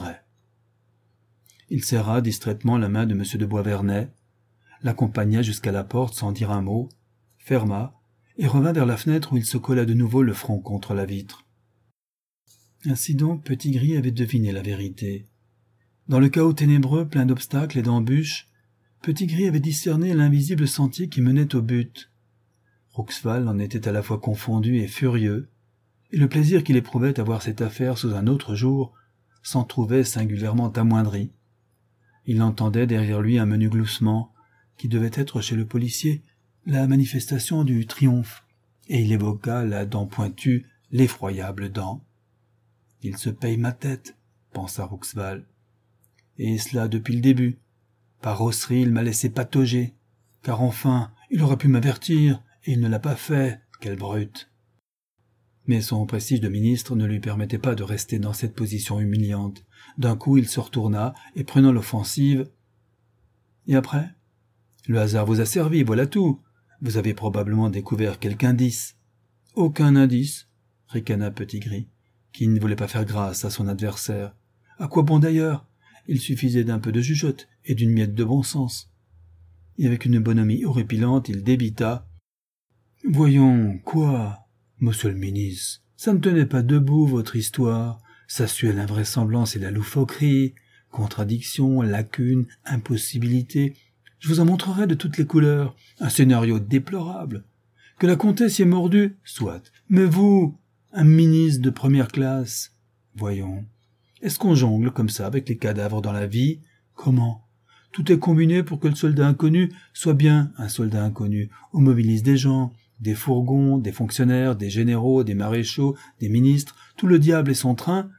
Il serra distraitement la main de monsieur de Boisvernet, l'accompagna jusqu'à la porte sans dire un mot, ferma, et revint vers la fenêtre où il se colla de nouveau le front contre la vitre. Ainsi donc Petitgris avait deviné la vérité. Dans le chaos ténébreux plein d'obstacles et d'embûches, Petitgris avait discerné l'invisible sentier qui menait au but. Roxval en était à la fois confondu et furieux, et le plaisir qu'il éprouvait à voir cette affaire sous un autre jour s'en trouvait singulièrement amoindri. Il entendait derrière lui un menu gloussement, qui devait être chez le policier la manifestation du triomphe, et il évoqua la dent pointue, l'effroyable dent. « Il se paye ma tête, » pensa Roxval. « Et cela depuis le début. Par osserie, il m'a laissé patauger, car enfin, il aurait pu m'avertir, et il ne l'a pas fait, quelle brute !» Mais son prestige de ministre ne lui permettait pas de rester dans cette position humiliante. D'un coup, il se retourna, et prenant l'offensive... « Et après ? Le hasard vous a servi, voilà tout. Vous avez probablement découvert quelque indice. »« Aucun indice, » ricana Petitgris, qui ne voulait pas faire grâce à son adversaire. « À quoi bon d'ailleurs ? Il suffisait d'un peu de jugeote et d'une miette de bon sens. » Et avec une bonhomie horripilante, il débita. « Voyons, quoi, monsieur le ministre, ça ne tenait pas debout, votre histoire. Ça suait l'invraisemblance et la loufoquerie, contradiction, lacune, impossibilité. Je vous en montrerai de toutes les couleurs. Un scénario déplorable. Que la comtesse y est mordue, soit. Mais vous, un ministre de première classe, voyons. Est-ce qu'on jongle comme ça avec les cadavres dans la vie? Comment? Tout est combiné pour que le soldat inconnu soit bien un soldat inconnu. On mobilise des gens, des fourgons, des fonctionnaires, des généraux, des maréchaux, des ministres, tout le diable et son train,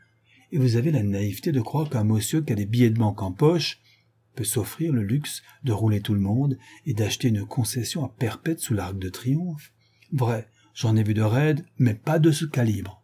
et vous avez la naïveté de croire qu'un monsieur qui a des billets de banque en poche peut s'offrir le luxe de rouler tout le monde et d'acheter une concession à perpète sous l'Arc de Triomphe. Vrai, j'en ai vu de raides, mais pas de ce calibre.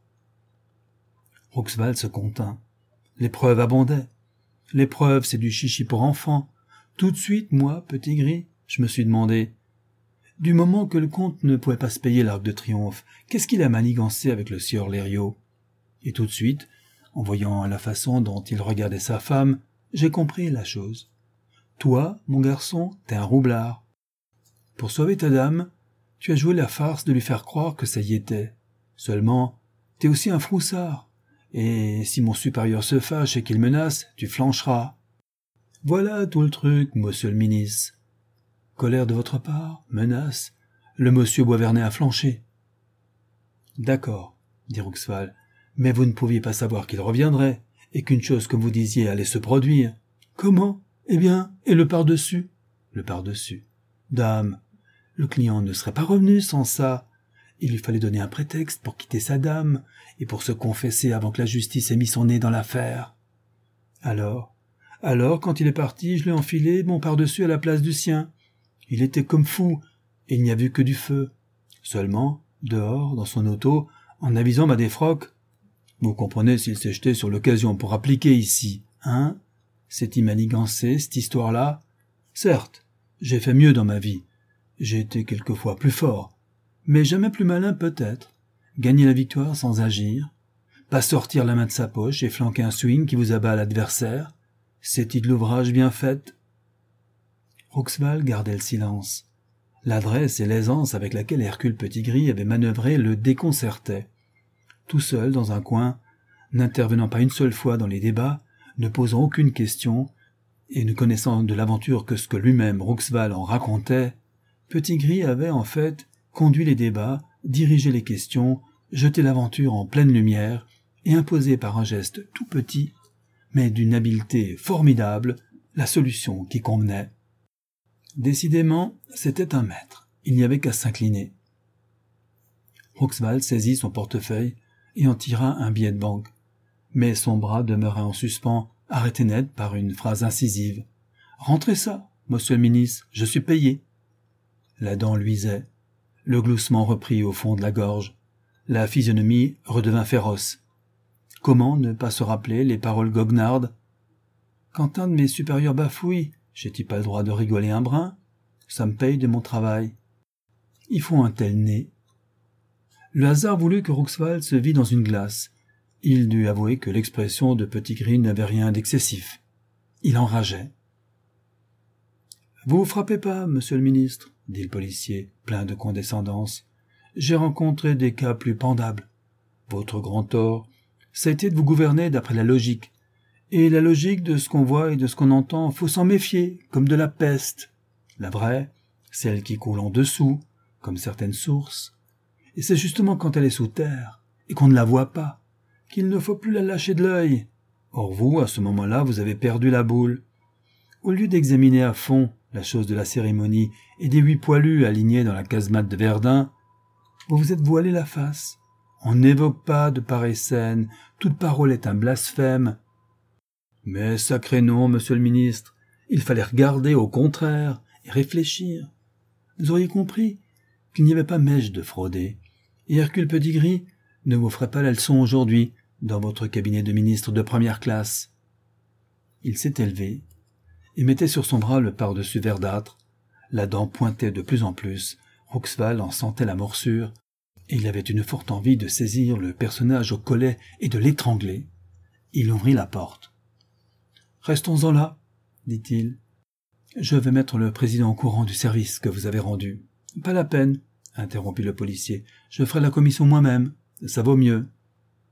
Roxval se contint. Les preuves abondaient. Les preuves, c'est du chichi pour enfants. Tout de suite, moi, petit gris, je me suis demandé, du moment que le comte ne pouvait pas se payer l'Arc de Triomphe, qu'est-ce qu'il a manigancé avec le sieur Lériot? Et tout de suite, en voyant la façon dont il regardait sa femme, j'ai compris la chose. Toi, mon garçon, t'es un roublard. Pour sauver ta dame, tu as joué la farce de lui faire croire que ça y était. Seulement, t'es aussi un froussard. Et si mon supérieur se fâche et qu'il menace, tu flancheras. Voilà tout le truc, monsieur le ministre. Colère de votre part, menace, le monsieur Boisvernet a flanché. D'accord, dit Roxval, mais vous ne pouviez pas savoir qu'il reviendrait, et qu'une chose comme vous disiez allait se produire. Comment? Eh bien, et le par-dessus? Le par-dessus. Dame, le client ne serait pas revenu sans ça. Il lui fallait donner un prétexte pour quitter sa dame, et pour se confesser avant que la justice ait mis son nez dans l'affaire. Alors, alors, quand il est parti, je lui ai enfilé mon par-dessus à la place du sien. Il était comme fou, et il n'y a vu que du feu. Seulement, dehors, dans son auto, en avisant ma défroque, vous comprenez s'il s'est jeté sur l'occasion pour appliquer ici, hein? C'est imanigancé, cette histoire-là? Certes, j'ai fait mieux dans ma vie. J'ai été quelquefois plus fort, mais jamais plus malin peut-être. Gagner la victoire sans agir, pas sortir la main de sa poche et flanquer un swing qui vous abat à l'adversaire. C'est-il de l'ouvrage bien fait? Roxval gardait le silence. L'adresse et l'aisance avec laquelle Hercule Petitgris avait manœuvré le déconcertaient. Tout seul dans un coin, n'intervenant pas une seule fois dans les débats, ne posant aucune question, et ne connaissant de l'aventure que ce que lui-même Roxval en racontait, Petitgris avait en fait conduit les débats, dirigé les questions, jeté l'aventure en pleine lumière, et imposé par un geste tout petit, mais d'une habileté formidable, la solution qui convenait. Décidément, c'était un maître, il n'y avait qu'à s'incliner. Roxval saisit son portefeuille et en tira un billet de banque, mais son bras demeura en suspens, arrêté net par une phrase incisive. « Rentrez ça, monsieur le ministre, je suis payé. » La dent luisait, le gloussement reprit au fond de la gorge, la physionomie redevint féroce. Comment ne pas se rappeler les paroles goguenardes? Quand un de mes supérieurs bafouille, j'ai-il pas le droit de rigoler un brin? Ça me paye de mon travail. Il faut un tel nez. Le hasard voulut que Roxval se vît dans une glace. Il dut avouer que l'expression de Petitgris n'avait rien d'excessif. Il enrageait. « Vous vous frappez pas, monsieur le ministre, » dit le policier, plein de condescendance. « J'ai rencontré des cas plus pendables. Votre grand tort, ça a été de vous gouverner d'après la logique. Et la logique de ce qu'on voit et de ce qu'on entend, faut s'en méfier, comme de la peste. La vraie, celle qui coule en dessous, comme certaines sources. Et c'est justement quand elle est sous terre, et qu'on ne la voit pas, qu'il ne faut plus la lâcher de l'œil. Or vous, à ce moment-là, vous avez perdu la boule. Au lieu d'examiner à fond la chose de la cérémonie et des huit poilus alignés dans la casemate de Verdun, vous vous êtes voilé la face. On n'évoque pas de pareilles scènes, toute parole est un blasphème. Mais sacré nom, monsieur le ministre, il fallait regarder au contraire et réfléchir. Vous auriez compris qu'il n'y avait pas mèche de frauder, et Hercule Petitgris ne vous ferait pas la leçon aujourd'hui dans votre cabinet de ministre de première classe. Il s'est élevé et mettait sur son bras le par-dessus verdâtre. La dent pointait de plus en plus, Roxval en sentait la morsure, et il avait une forte envie de saisir le personnage au collet et de l'étrangler. Il ouvrit la porte. « Restons-en là, » dit-il. « Je vais mettre le président au courant du service que vous avez rendu. »« Pas la peine, » interrompit le policier. « Je ferai la commission moi-même. Ça vaut mieux. »« Monsieur !»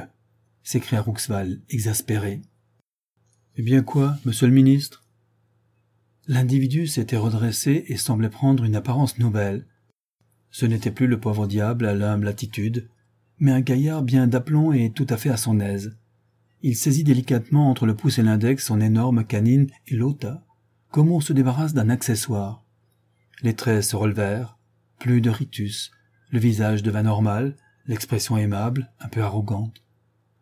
s'écria Roxval, exaspéré. « Eh bien quoi, monsieur le ministre ?» L'individu s'était redressé et semblait prendre une apparence nouvelle. Ce n'était plus le pauvre diable à l'humble attitude, mais un gaillard bien d'aplomb et tout à fait à son aise. Il saisit délicatement entre le pouce et l'index son énorme canine et l'ôta, comme on se débarrasse d'un accessoire. Les traits se relevèrent, plus de ritus, le visage devint normal, l'expression aimable, un peu arrogante.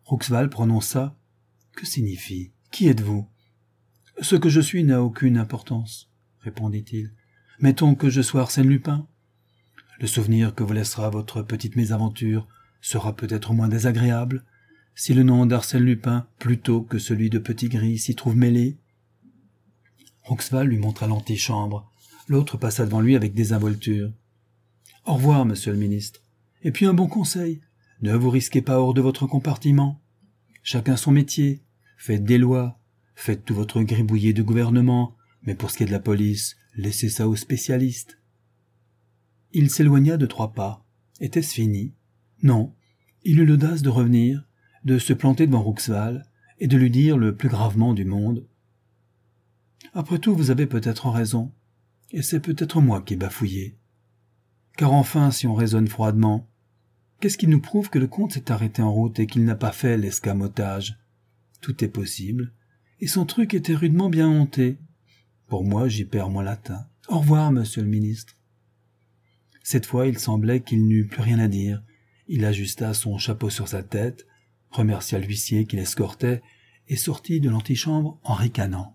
Roxval prononça « Que signifie ? Qui êtes-vous » ? « Ce que je suis n'a aucune importance, » répondit-il. « Mettons que je sois Arsène Lupin. Le souvenir que vous laissera votre petite mésaventure sera peut-être moins désagréable si le nom d'Arsène Lupin, plutôt que celui de Petit-Gris, s'y trouve mêlé. » Roxval lui montra l'antichambre. L'autre passa devant lui avec désinvolture. « Au revoir, monsieur le ministre. Et puis un bon conseil. Ne vous risquez pas hors de votre compartiment. Chacun son métier. Faites des lois. Faites tout votre gribouillis de gouvernement. Mais pour ce qui est de la police, laissez ça aux spécialistes. » Il s'éloigna de trois pas. Était-ce fini? Non. Il eut l'audace de revenir, de se planter devant Roxval et de lui dire le plus gravement du monde. « Après tout, vous avez peut-être raison, et c'est peut-être moi qui ai bafouillé. Car enfin, si on raisonne froidement, qu'est-ce qui nous prouve que le comte s'est arrêté en route et qu'il n'a pas fait l'escamotage? Tout est possible, et son truc était rudement bien monté. Pour moi, j'y perds mon latin. Au revoir, monsieur le ministre. » Cette fois, il semblait qu'il n'eût plus rien à dire. Il ajusta son chapeau sur sa tête, remercia l'huissier qui l'escortait et sortit de l'antichambre en ricanant.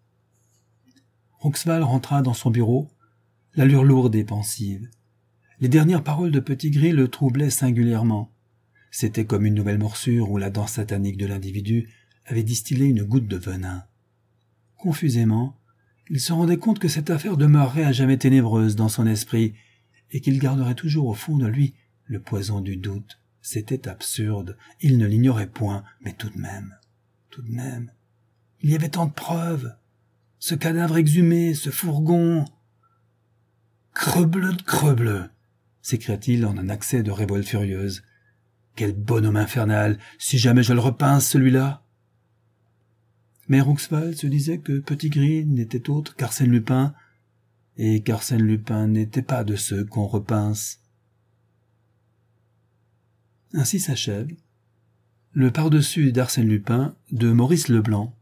Roxval rentra dans son bureau, l'allure lourde et pensive. Les dernières paroles de Petit-Gris le troublaient singulièrement. C'était comme une nouvelle morsure où la dent satanique de l'individu avait distillé une goutte de venin. Confusément, il se rendait compte que cette affaire demeurerait à jamais ténébreuse dans son esprit et qu'il garderait toujours au fond de lui le poison du doute. C'était absurde, il ne l'ignorait point, mais tout de même, tout de même, il y avait tant de preuves. Ce cadavre exhumé, ce fourgon... « Crebleu de crebleu !» s'écria-t-il en un accès de révolte furieuse. « Quel bonhomme infernal, si jamais je le repince, celui-là !» Mais Roxval se disait que Petit-Gris n'était autre qu'Arsène Lupin, et qu'Arsène Lupin n'était pas de ceux qu'on repince. Ainsi s'achève le Par-dessus d'Arsène Lupin de Maurice Leblanc,